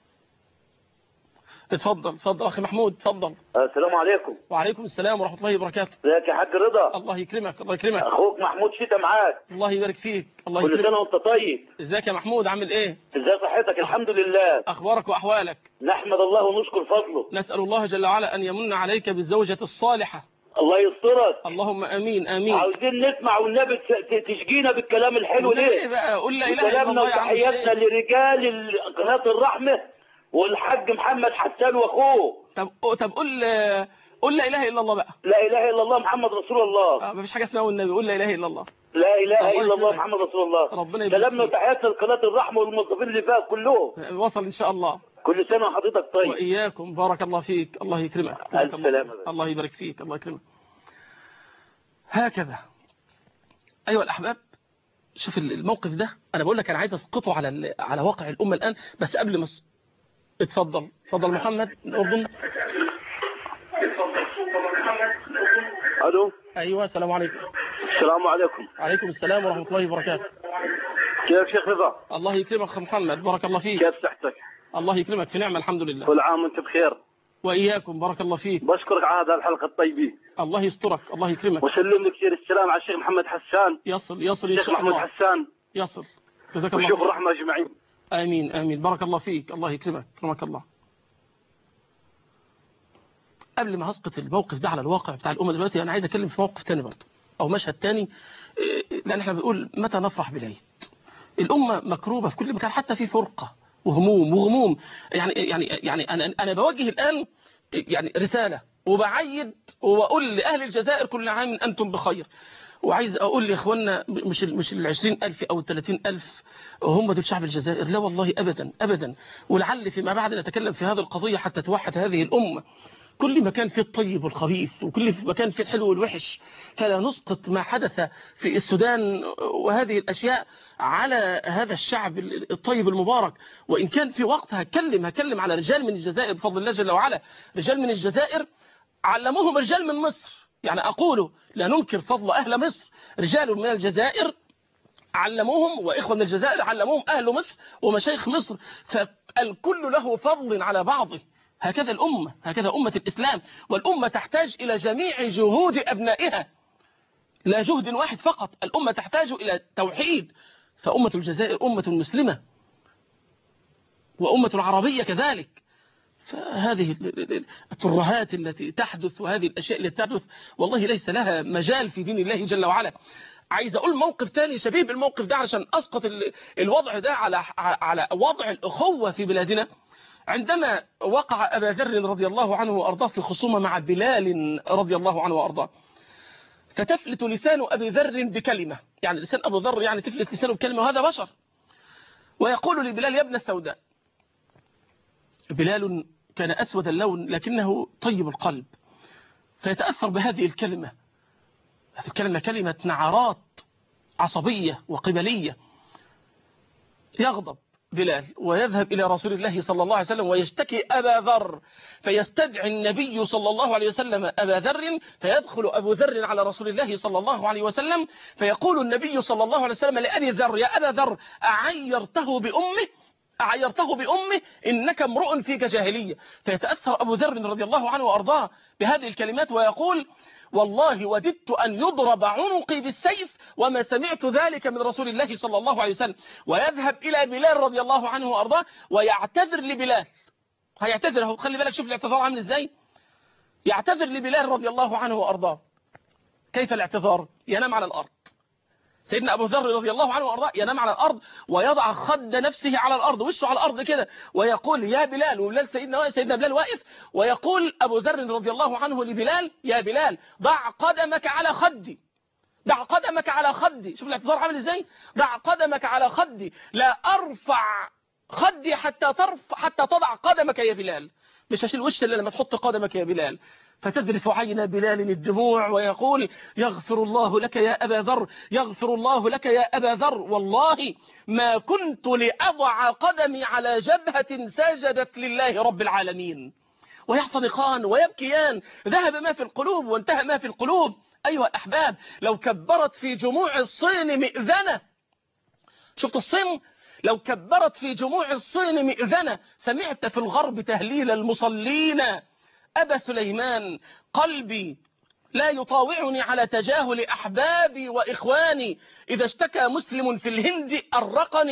اتفضل اتفضل أخي محمود اتفضل. السلام عليكم. وعليكم السلام ورحمة الله وبركاته. ازيك يا حاج رضا؟ الله يكرمك الله يكرمك. أخوك محمود شيتا معاك. الله يبارك فيك. الله كل يكرمك. سنة وأنت طيب. ازيك يا محمود عامل ايه؟ ازاي صحتك؟ الحمد لله. أخبارك وأحوالك؟ نحمد الله ونشكر فضله. نسأل الله جل وعلا أن يمن عليك بالزوجة الصالحة. الله يسترك. اللهم امين امين. عاوزين نسمع والنبي تشجينا بالكلام الحلو ده. ايه بقى؟ قول لا اله الا الله يا عم الشيخ. تحياتنا لرجال قناة الرحمة والحاج محمد حسان واخوه. طب طب قول قول لا اله الا الله بقى. لا اله الا الله محمد رسول الله. آه مفيش حاجه اسمها والنبي، قول لا اله الا الله. لا اله الله الا الله يكرمك. محمد رسول الله. ربنا يبارك سلامنا فيك. وتحياتنا لقناه الرحمه والموظفين اللي فيها كلهم. وصل ان شاء الله. كل سنه وحضرتك طيب. واياكم، بارك الله فيك، الله يكرمك. الف سلامه. الله يبارك فيك، الله يكرمك. هكذا ايها الاحباب، شوف الموقف ده، انا بقول لك انا عايز اسقطه على على واقع الامه الان، بس قبل ما اتفضل اتفضل محمد من الاردن. الو. ايوه السلام عليكم. السلام عليكم. وعليكم السلام ورحمه الله وبركاته. كيف شيخ رضا؟ الله يكرمك اخ محمد، بارك الله فيك. كيف صحتك؟ الله يكرمك، في نعمه الحمد لله. كل عام وانت بخير. واياكم، بارك الله فيك. بشكرك على هذه الحلقه الطيبه. الله يسترك، الله يكرمك. وسلم لي كثير السلام على الشيخ محمد حسان. يصل يصل ان الشيخ شاء الله. محمد حسان يصل. جزاك الله وشوف خير. الرحمه اجمعين. امين امين، بارك الله فيك، الله يكرمك، يكرمك الله. قبل ما هسقط الموقف ده على الواقع بتاع الامه دلوقتي، انا عايز اتكلم في موقف تاني برضه او مشهد تاني، لان احنا بنقول متى نفرح بالعيد. الامه مكروبه في كل مكان، حتى في فرقه وهموم وغموم. يعني يعني يعني انا انا بوجه الان يعني رساله وبعيد وبقول لاهل الجزائر كل عام انتم بخير. وعايز اقول لاخواننا مش مش ال عشرين ألف او ال ثلاثين ألف هم دول شعب الجزائر، لا والله ابدا ابدا. ولعل فيما بعد نتكلم في هذه القضيه حتى توحد هذه الامه. كل مكان فيه الطيب والخبيث، وكل مكان فيه الحلو والوحش، فلا نسقط ما حدث في السودان وهذه الأشياء على هذا الشعب الطيب المبارك. وإن كان في وقت هتكلم هتكلم على رجال من الجزائر بفضل الله جل وعلا، رجال من الجزائر علموهم رجال من مصر. يعني أقول لا ننكر فضل أهل مصر، رجال من الجزائر علموهم، وإخوة من الجزائر علموهم أهل مصر ومشايخ مصر، فالكل له فضل على بعضه. هكذا الأمة، هكذا أمة الإسلام. والأمة تحتاج إلى جميع جهود أبنائها، لا جهد واحد فقط. الأمة تحتاج إلى توحيد، فأمة الجزائر أمة مسلمة وأمة عربية كذلك. فهذه الترهات التي تحدث وهذه الأشياء التي تحدث والله ليس لها مجال في دين الله جل وعلا. عايز أقول موقف تاني شبيه بالموقف ده علشان أسقط الوضع ده على على وضع الأخوة في بلادنا. عندما وقع أبا ذر رضي الله عنه وأرضاه في خصومة مع بلال رضي الله عنه وأرضاه، فتفلت لسان أبي ذر بكلمة، يعني لسان أبو ذر يعني تفلت لسانه بكلمة، وهذا بشر. ويقول لبلال يا ابن السوداء. بلال كان أسود اللون لكنه طيب القلب، فيتأثر بهذه الكلمة. هذه الكلمة كلمة نعرات عصبية وقبلية. يغضب بلال ويذهب إلى رسول الله صلى الله عليه وسلم ويشتكي أبا ذر، فيستدعي النبي صلى الله عليه وسلم أبا ذر، فيدخل أبو ذر على رسول الله صلى الله عليه وسلم، فيقول النبي صلى الله عليه وسلم لأبي ذر يا أبا ذر أعيرته بأمه أعيرته بأمه إنك امرؤ فيك جاهلية. فيتأثر أبو ذر رضي الله عنه وأرضاه بهذه الكلمات ويقول والله وددت أن يضرب عنقي بالسيف وما سمعت ذلك من رسول الله صلى الله عليه وسلم. ويذهب إلى بلال رضي الله عنه وأرضاه ويعتذر لبلال. هيعتذر، خلي بالك شوف الاعتذار عامل إزاي. يعتذر لبلال رضي الله عنه وأرضاه. كيف الاعتذار؟ ينام على الأرض. سيدنا أبو ذر رضي الله عنه وأرضاه ينام على الأرض ويضع خد نفسه على الأرض، وشه على الأرض كده، ويقول يا بلال، وبلال سيدنا سيدنا بلال واقف، ويقول أبو ذر رضي الله عنه لبلال يا بلال ضع قدمك على خدي، ضع قدمك على خدي. شوف الاعتذار عامل ازاي. ضع قدمك على خدي، لا أرفع خدي حتى ترفع حتى تضع قدمك يا بلال. مش هشيل وش الا لما تحط قدمك يا بلال. فتذرف عين بلال الدموع ويقول يغفر الله لك يا أبا ذر، يغفر الله لك يا أبا ذر، والله ما كنت لأضع قدمي على جبهة ساجدت لله رب العالمين. ويحتنقان ويبكيان، ذهب ما في القلوب وانتهى ما في القلوب. أيها الأحباب، لو كبرت في جموع الصين مئذنة، شفت الصين؟ لو كبرت في جموع الصين مئذنة، سمعت في الغرب تهليل المصلين. أبا سليمان قلبي لا يطاوعني على تجاهل أحبابي وإخواني، إذا اشتكى مسلم في الهند أرقني،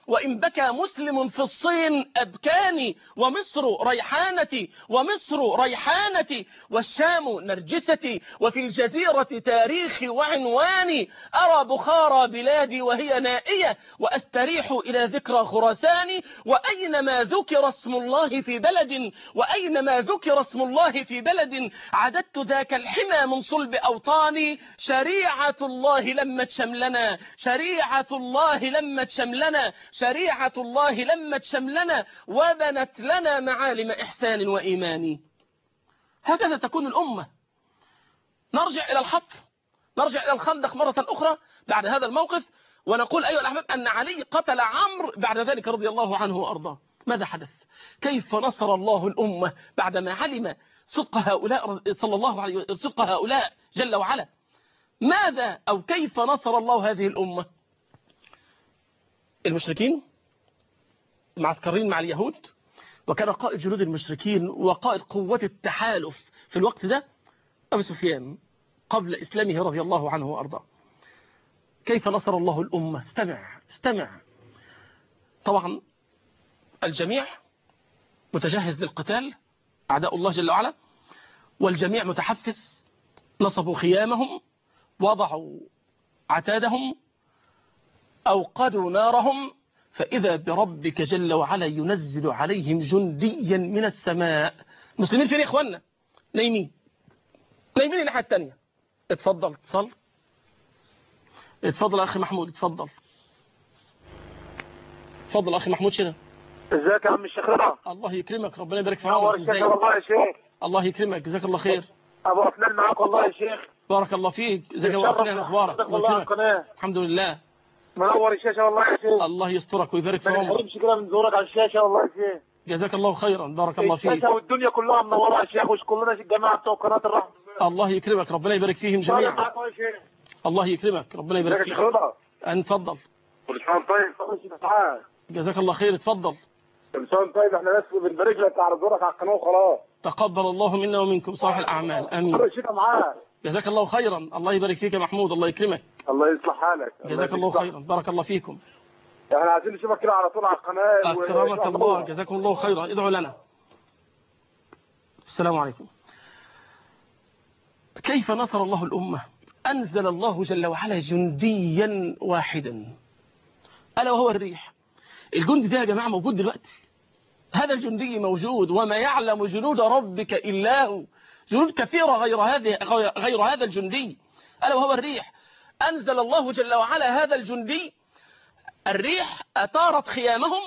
وإن بكى مسلم في الصين أبكاني، ومصر ريحانتي ومصر ريحانتي، والشام نرجستي، وفي الجزيرة تاريخي وعنواني، أرى بخارى بلادي وهي نائية، وأستريح إلى ذكرى خراساني، وأينما ذكر اسم الله في بلد وأينما ذكر اسم الله في بلد عددت ذاك الحمى من صلب أوطاني. شريعة الله لمت شملنا، شريعة الله لمت شملنا، شريعة الله لمت شملنا، وبنت لنا معالم إحسان وإيمان. هكذا تكون الأمة. نرجع إلى الحفر، نرجع إلى الخندق مرة أخرى بعد هذا الموقف، ونقول أيها الأحباب أن علي قتل عمرو بعد ذلك رضي الله عنه وأرضاه. ماذا حدث؟ كيف نصر الله الأمة بعدما علم صدق هؤلاء صلى الله عليه وسلم، صدق هؤلاء جل وعلا؟ ماذا أو كيف نصر الله هذه الأمة؟ المشركين معسكرين مع اليهود، وكان قائد جنود المشركين وقائد قوة التحالف في الوقت ده أبو سفيان قبل إسلامه رضي الله عنه وأرضاه. كيف نصر الله الأمة؟ استمع استمع. طبعا الجميع متجهز للقتال، أعداء الله جل وعلا، والجميع متحفز. نصبوا خيامهم، وضعوا عتادهم، أوقدوا نارهم، فإذا بربك جل وعلا ينزل عليهم جنديا من السماء. المسلمين فين يا إخواننا؟ نايمين نايمين الناحية التانية. اتفضل اتصل. اتفضل أخي محمود، اتفضل اتفضل أخي محمود. شنو ازيك يا عم الشيخ رضا؟ الله يكرمك، ربنا يبارك في عمرك. ازيك والله يا شيخ؟ الله يكرمك، جزاك الله خير. ابو عثمان معاك والله يا شيخ. بارك الله فيك، جزاك الله خير. اخبارك؟ الله يكرمك. الحمد لله. منور الشاشه والله يا شيخ. الله يسترك ويبارك في عمرك. ما نحرمش كده من زورك على الشاشه والله يا شيخ. جزاك الله خيرا، بارك الله فيك. الشاشه والدنيا كلها منوره يا شيخ، وكلنا الجماعه بتوع قناه الرحمه. الله يكرمك، ربنا يبارك فيهم جميعا. الله يكرمك، ربنا يبارك فيك. أن تفضل. كل سنه طيب. جزاك الله خير، اتفضل. كل سنه طيب. احنا ناس بنبارك لك على زورك على القناه وخلاص. تقبل الله منا ومنكم صالح الأعمال، آمين. جزاك الله خيرا، الله يبارك فيك يا محمود، الله يكرمك. الله يصلح حالك. جزاك الله خيرا، بارك الله فيكم. احنا عايزين نشوفك كده على طول على القناه. أكرمك الله، جزاكم الله خيرا، ادعوا لنا. السلام عليكم. كيف نصر الله الأمة؟ أنزل الله جل وعلا جنديا واحدا، ألا وهو الريح. الجند ده يا جماعة موجود دلوقتي، هذا الجندي موجود، وما يعلم جنود ربك إلا هو. جنود كثيرة غير هذه غير هذا الجندي، ألا وهو الريح. أنزل الله جل وعلا هذا الجندي. الريح أثارت خيامهم،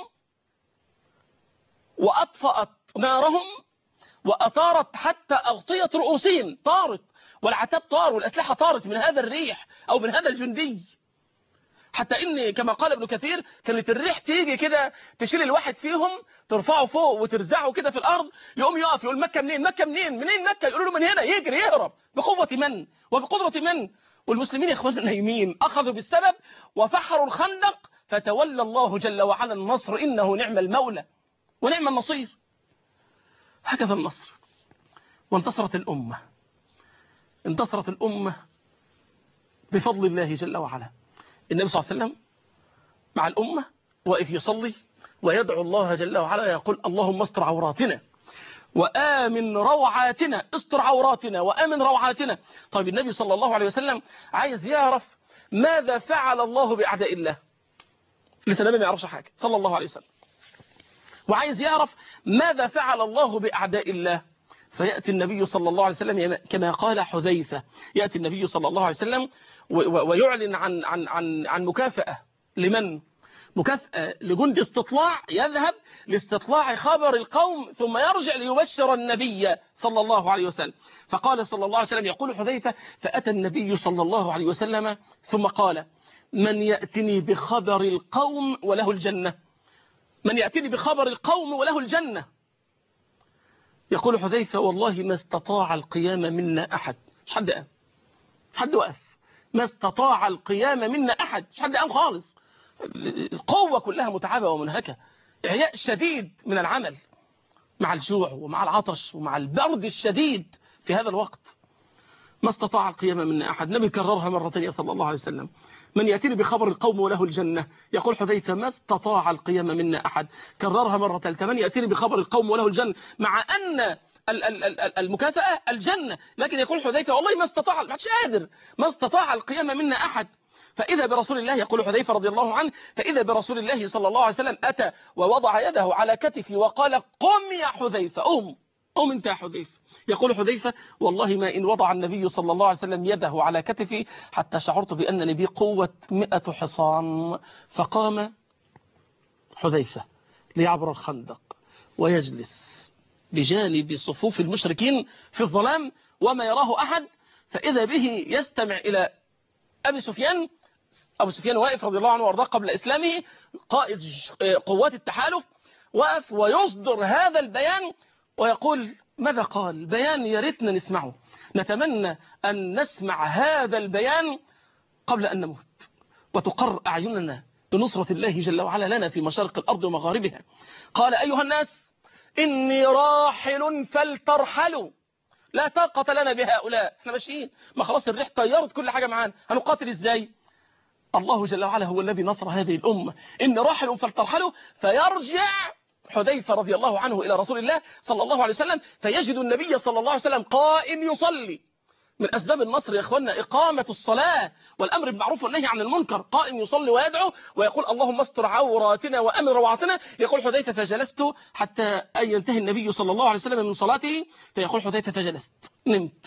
وأطفأت نارهم، وأثارت حتى أغطية رؤوسهم، طارت، والعتاب طار، والأسلحة طارت من هذا الريح أو من هذا الجندي. حتى إن كما قال ابن كثير كانت الريح تيجي كده تشيل الواحد فيهم، ترفعه فوق وترزعه كده في الأرض، يقوم يقف يقول مكة منين؟ مكة منين؟ منين مكة؟ يقولوا له من هنا، يجري يهرب. بقوة من وبقدرة من؟ والمسلمين يا إخواننا نايمين، أخذوا بالسبب وفحروا الخندق، فتولى الله جل وعلا النصر، إنه نعم المولى ونعم النصير. هكذا النصر. وانتصرت الأمة، انتصرت الأمة بفضل الله جل وعلا. النبي صلى الله عليه وسلم مع الأمة واقف يصلي ويدعو الله جل وعلا، يقول اللهم استر عوراتنا وآمن روعاتنا، استر عوراتنا وآمن روعاتنا. طيب النبي صلى الله عليه وسلم عايز يعرف ماذا فعل الله بأعداء الله. لسه النبي ما يعرفش حاجة صلى الله عليه وسلم، وعايز يعرف ماذا فعل الله بأعداء الله. فيأتي النبي صلى الله عليه وسلم كما قال حذيفة، يأتي النبي صلى الله عليه وسلم ويعلن عن عن عن عن مكافأة لمن؟ مكافأة لجند استطلاع، يذهب لاستطلاع خبر القوم ثم يرجع ليبشر النبي صلى الله عليه وسلم. فقال صلى الله عليه وسلم، يقول حذيفة، فأتى النبي صلى الله عليه وسلم ثم قال من يأتني بخبر القوم وله الجنة، من يأتني بخبر القوم وله الجنة. يقول حذيفة والله ما استطاع القيام منا أحد، مش حد قام، مش حد وقف، ما استطاع القيام منا أحد، مش حد قام خالص. القوة كلها متعبة ومنهكة، إعياء شديد من العمل مع الجوع ومع العطش ومع البرد الشديد في هذا الوقت. ما استطاع القيام منا أحد. النبي كررها مرتين صلى الله عليه وسلم: من يأتيني بخبر القوم وله الجنة. يقول حذيفة: ما استطاع القيام منا أحد. كررها مرة ثالثة: من يأتيني بخبر القوم وله الجنة، مع أن المكافأة الجنة، لكن يقول حذيفة: والله ما استطاع، ما قادر، ما استطاع القيام منا أحد. فإذا برسول الله، يقول حذيفة رضي الله عنه: فإذا برسول الله صلى الله عليه وسلم أتى ووضع يده على كتفي وقال: قم يا حذيفة، قم قم انت يا حذيفة. يقول حذيفة: والله ما إن وضع النبي صلى الله عليه وسلم يده على كتفي حتى شعرت بأنني بي قوة مئة حصان. فقام حذيفة ليعبر الخندق ويجلس بجانب صفوف المشركين في الظلام وما يراه أحد، فإذا به يستمع إلى أبي سفيان. أبو سفيان واقف رضي الله عنه وارضاه قبل إسلامه، قائد قوات التحالف، وقف ويصدر هذا البيان ويقول: ماذا قال؟ بيان يا ريتنا نسمعه، نتمنى أن نسمع هذا البيان قبل أن نموت، وتقر أعيننا بنصرة الله جل وعلا لنا في مشارق الأرض ومغاربها. قال: أيها الناس، إني راحل فلترحلوا، لا طاقة لنا بهؤلاء، احنا ماشيين، ما خلاص الريح طيرت كل حاجة معانا، هنقاتل ازاي؟ الله جل وعلا هو الذي نصر هذه الأمة. إن راحل فلترحلوا. فيرجع حذيفة رضي الله عنه إلى رسول الله صلى الله عليه وسلم، فيجد النبي صلى الله عليه وسلم قائم يصلي. من أسباب النصر يا أخوانا إقامة الصلاة والأمر بالمعروف والنهي عن المنكر. قائم يصلي ويدعو ويقول: اللهم استر عوراتنا وأمن روعاتنا. يقول حذيفة: فجلست حتى أن ينتهي النبي صلى الله عليه وسلم من صلاته. فيقول حذيفة: فجلست، نمت.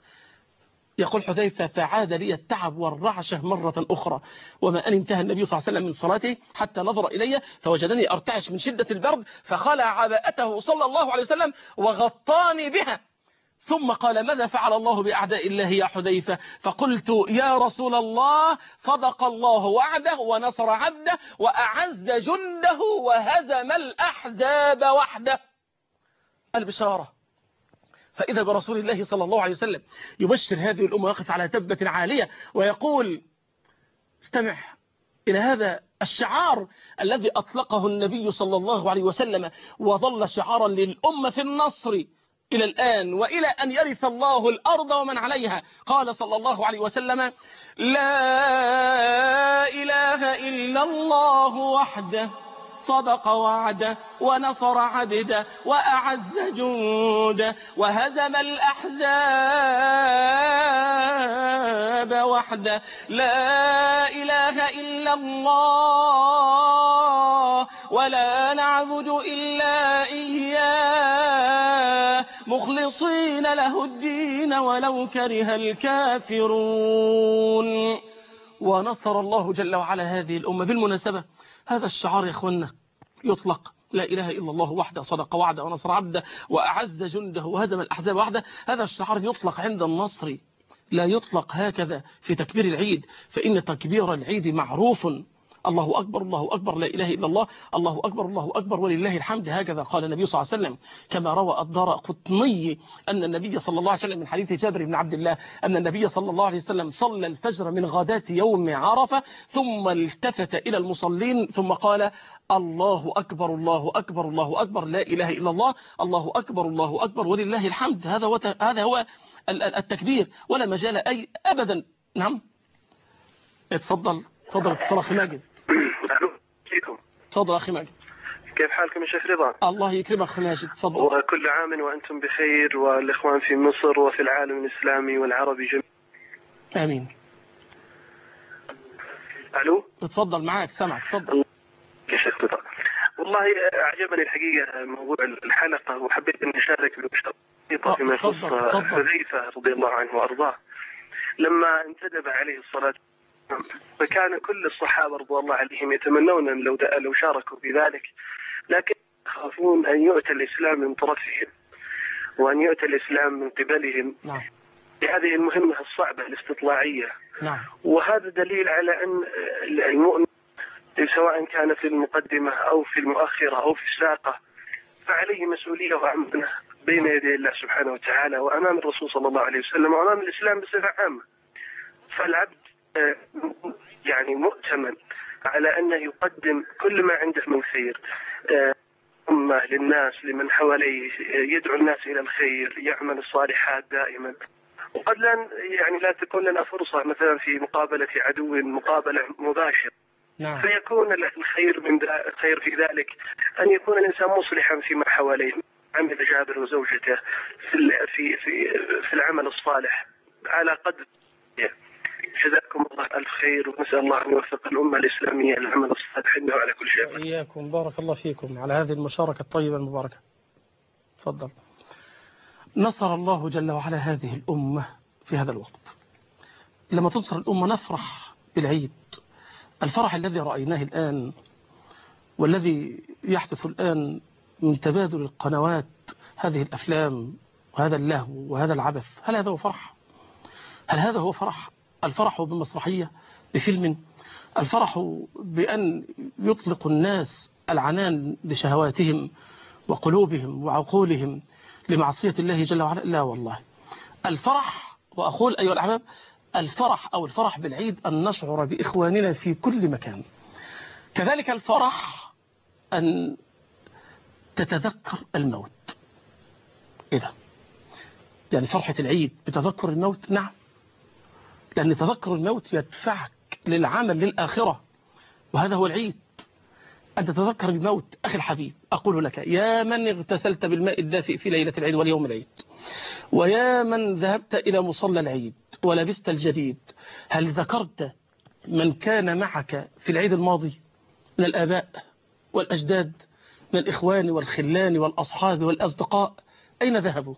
يقول حذيفة: فعاد لي التعب والرعشة مرة أخرى، وما أن انتهى النبي صلى الله عليه وسلم من صلاته حتى نظر إلي فوجدني أرتعش من شدة البرد، فخلع عباءته صلى الله عليه وسلم وغطاني بها، ثم قال: ماذا فعل الله بأعداء الله يا حذيفة؟ فقلت: يا رسول الله، صدق الله وعده ونصر عبده وأعز جنده وهزم الأحزاب وحده. البشارة. فإذا برسول الله صلى الله عليه وسلم يبشر هذه الأمة، يقف على تبة عالية ويقول: استمع إلى هذا الشعار الذي أطلقه النبي صلى الله عليه وسلم وظل شعارا للأمة في النصر إلى الآن وإلى أن يرث الله الأرض ومن عليها. قال صلى الله عليه وسلم: لا إله إلا الله وحده، صدق وعده ونصر عبده وأعز جنده وهزم الأحزاب وحده. لا إله إلا الله ولا نعبد إلا إياه مخلصين له الدين ولو كره الكافرون. ونصر الله جل وعلا هذه الأمة. بالمناسبة هذا الشعار يا أخوانا يطلق: لا إله إلا الله وحده، صدق وعده ونصر عبده وأعز جنده وهزم الأحزاب وحده. هذا الشعار يطلق عند النصر، لا يطلق هكذا في تكبير العيد، فإن تكبير العيد معروف: الله أكبر الله أكبر، لا إله إلا الله، الله أكبر الله أكبر ولله الحمد. هكذا قال النبي صلى الله عليه وسلم، كما روى الدارقطني أن النبي صلى الله عليه وسلم من حديث جابر بن عبد الله أن النبي صلى الله عليه وسلم صلى الفجر من غداة يوم عرفة، ثم التفت إلى المصلين ثم قال: الله أكبر الله أكبر الله أكبر، لا إله إلا الله، الله أكبر الله أكبر ولله الحمد. هذا هو هذا هو التكبير، ولا مجال أي أبدا. نعم، اتفضل تفضل اتصال أخي ماجد. تفضل أخي ماجد. كيف حالكم يا شيخ رضا؟ الله يكرمك أخي ماجد، تفضل. وكل عام وأنتم بخير، والإخوان في مصر وفي العالم الإسلامي والعربي جميعا. آمين. ألو، تفضل معاك، سمعك، تفضل يا شيخ رضا. والله أعجبني الحقيقة موضوع الحلقة، وحبيت أن أشارك بالمشاركة فيما يخص حذيفة رضي الله عنه وأرضاه لما انتدب عليه الصلاة. فكان كل الصحابة رضي الله عليهم يتمنون أن لو لو شاركوا في ذلك، لكن يخافون أن يؤتى الإسلام من طرفهم وأن يؤتى الإسلام من قبلهم. نعم. بهذه المهمة الصعبة الاستطلاعية. نعم. وهذا دليل على أن المؤمن سواء كان في المقدمة أو في المؤخرة أو في الساقة فعليه مسؤولية وأمانة بين يدي الله سبحانه وتعالى وأمام الرسول صلى الله عليه وسلم وأمام الإسلام بصفة عامة. فالعبد يعني مؤتمن على أنه يقدم كل ما عنده من خير أمة للناس لمن حواليه، يدعو الناس إلى الخير، يعمل الصالحات دائما. وقد لا يعني لا تكون لنا فرصة مثلا في مقابلة عدو مقابلة مباشرة. نعم. فيكون الخير من الخير في ذلك أن يكون الإنسان مصلحا فيما حواليه. عمل جابر وزوجته في في في في العمل الصالح على قدر. جزاكم الله ألف خير، ونسأل الله أن يوفق الأمة الإسلامية للعمل الصالح إنه على كل شيء. وإياكم، بارك الله فيكم على هذه المشاركة الطيبة المباركة. تفضل. نصر الله جل وعلا هذه الأمة في هذا الوقت. لما تنصر الأمة نفرح بالعيد. الفرح الذي رأيناه الآن والذي يحدث الآن من تبادل القنوات، هذه الأفلام وهذا اللهو وهذا العبث، هل هذا هو فرح؟ هل هذا هو فرح؟ الفرح بمسرحية، بفيلم، الفرح بأن يطلق الناس العنان لشهواتهم وقلوبهم وعقولهم لمعصية الله جل وعلا؟ لا والله. الفرح، وأقول أيها الأحباب، الفرح أو الفرح بالعيد أن نشعر بإخواننا في كل مكان. كذلك الفرح أن تتذكر الموت. إذا يعني فرحة العيد بتذكر الموت، نعم، لأن تذكر الموت يدفعك للعمل للآخرة، وهذا هو العيد، أن تتذكر الموت. أخي الحبيب، أقول لك يا من اغتسلت بالماء الدافئ في ليلة العيد واليوم العيد، ويا من ذهبت إلى مصلى العيد ولبست الجديد، هل ذكرت من كان معك في العيد الماضي من الآباء والأجداد، من الإخوان والخلان والأصحاب والأصدقاء؟ أين ذهبوا؟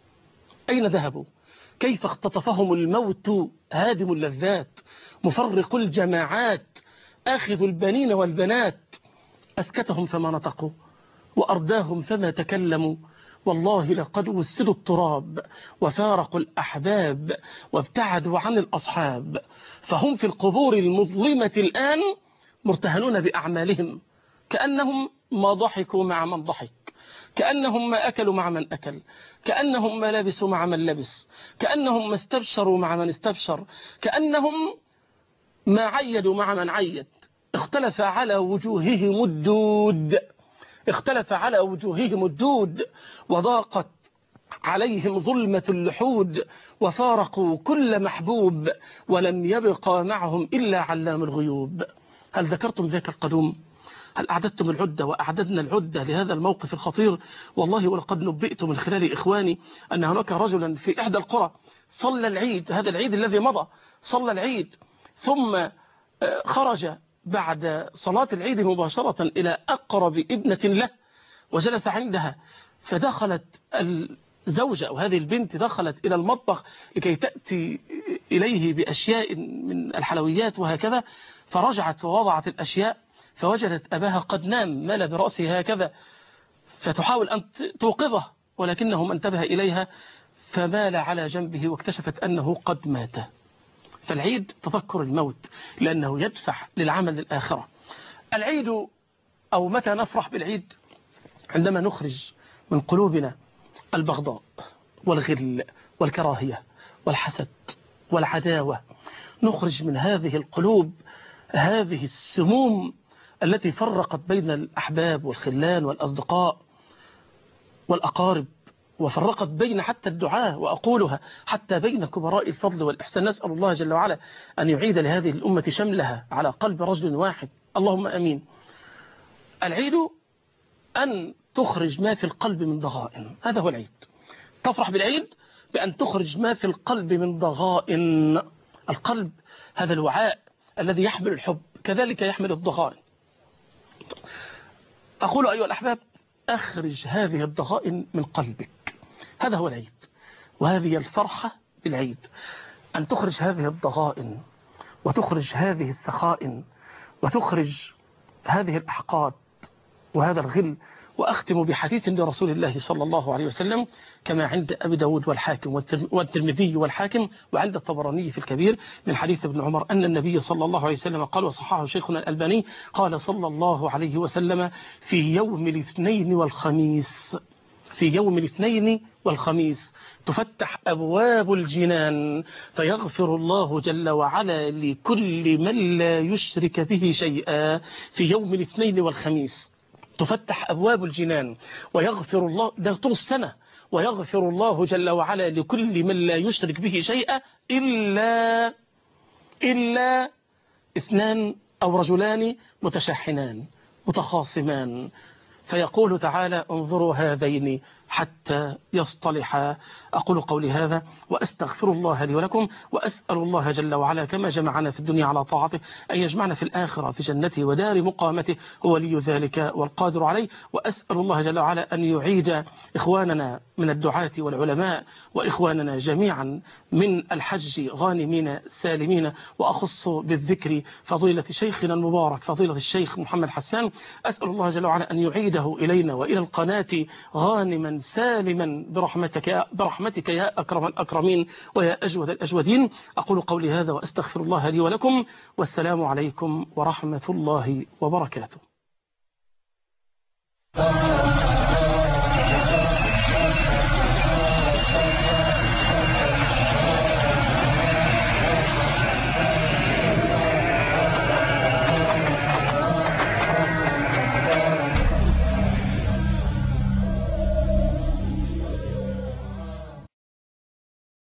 أين ذهبوا؟ كيف اختطفهم الموت هادم اللذات، مفرق الجماعات، آخذ البنين والبنات، أسكتهم فما نطقوا وأرداهم فما تكلموا. والله لقد وسدوا التراب وفارقوا الأحباب وابتعدوا عن الأصحاب، فهم في القبور المظلمة الآن مرتهنون بأعمالهم، كأنهم ما ضحكوا مع من ضحك، كأنهم ما أكلوا مع من أكل، كأنهم ما لبسوا مع من لبس، كأنهم ما استبشروا مع من استبشر، كأنهم ما عيدوا مع من عيد. اختلف على وجوههم الدود، اختلف على وجوههم الدود، وضاقت عليهم ظلمة اللحود، وفارقوا كل محبوب، ولم يبقى معهم إلا علام الغيوب. هل ذكرتم ذاك القدوم؟ هل أعددتم العدة وأعددنا العدة لهذا الموقف الخطير؟ والله ولقد نبئت من خلال إخواني أن هناك رجلا في إحدى القرى صلى العيد، هذا العيد الذي مضى، صلى العيد ثم خرج بعد صلاة العيد مباشرة إلى أقرب ابنة له وجلس عندها، فدخلت الزوجة أو هذه البنت دخلت إلى المطبخ لكي تأتي إليه بأشياء من الحلويات وهكذا، فرجعت ووضعت الأشياء فوجدت أباها قد نام مال برأسه هكذا، فتحاول أن توقظه ولكنه ما انتبه إليها، فمال على جنبه واكتشفت أنه قد مات. فالعيد تذكر الموت لأنه يدفع للعمل للآخرة. العيد أو متى نفرح بالعيد؟ عندما نخرج من قلوبنا البغضاء والغل والكراهية والحسد والعداوة، نخرج من هذه القلوب هذه السموم التي فرقت بين الأحباب والخلان والأصدقاء والأقارب، وفرقت بين حتى الدعاء، وأقولها حتى بين كبراء الفضل والإحسان. نسأل الله جل وعلا أن يعيد لهذه الأمة شملها على قلب رجل واحد، اللهم أمين. العيد أن تخرج ما في القلب من ضغائن، هذا هو العيد. تفرح بالعيد بأن تخرج ما في القلب من ضغائن. القلب هذا الوعاء الذي يحمل الحب، كذلك يحمل الضغائن. أقول أيها الأحباب، أخرج هذه الضغائن من قلبك، هذا هو العيد، وهذه الفرحة بالعيد، أن تخرج هذه الضغائن وتخرج هذه السخائن وتخرج هذه الأحقاد وهذا الغل. وأختم بحديث لرسول الله صلى الله عليه وسلم كما عند أبي داود والحاكم والترمذي والحاكم وعند الطبراني في الكبير من حديث ابن عمر أن النبي صلى الله عليه وسلم قال، وصححه شيخنا الألباني، قال صلى الله عليه وسلم: في يوم الاثنين والخميس في يوم الاثنين والخميس تفتح أبواب الجنان فيغفر الله جل وعلا لكل من لا يشرك به شيئا. في يوم الاثنين والخميس تفتح أبواب الجنان ويغفر الله، ده طول السنة، ويغفر الله جل وعلا لكل من لا يشرك به شيئا إلا إلا اثنان أو رجلان متشحنان متخاصمان، فيقول تعالى انظروا هذين حتى يصطلحا. أقول قولي هذا وأستغفر الله لي ولكم، وأسأل الله جل وعلا كما جمعنا في الدنيا على طاعته أن يجمعنا في الآخرة في جنته ودار مقامته، هو لي ذلك والقادر عليه. وأسأل الله جل وعلا أن يعيد إخواننا من الدعاة والعلماء وإخواننا جميعا من الحج غانمين سالمين، وأخص بالذكر فضيلة شيخنا المبارك فضيلة الشيخ محمد حسان. أسأل الله جل وعلا أن يعيده إلينا وإلى القناة غانما سالما برحمتك يا, برحمتك يا أكرم الأكرمين ويا أجود الأجودين. أقول قولي هذا وأستغفر الله لي ولكم، والسلام عليكم ورحمة الله وبركاته.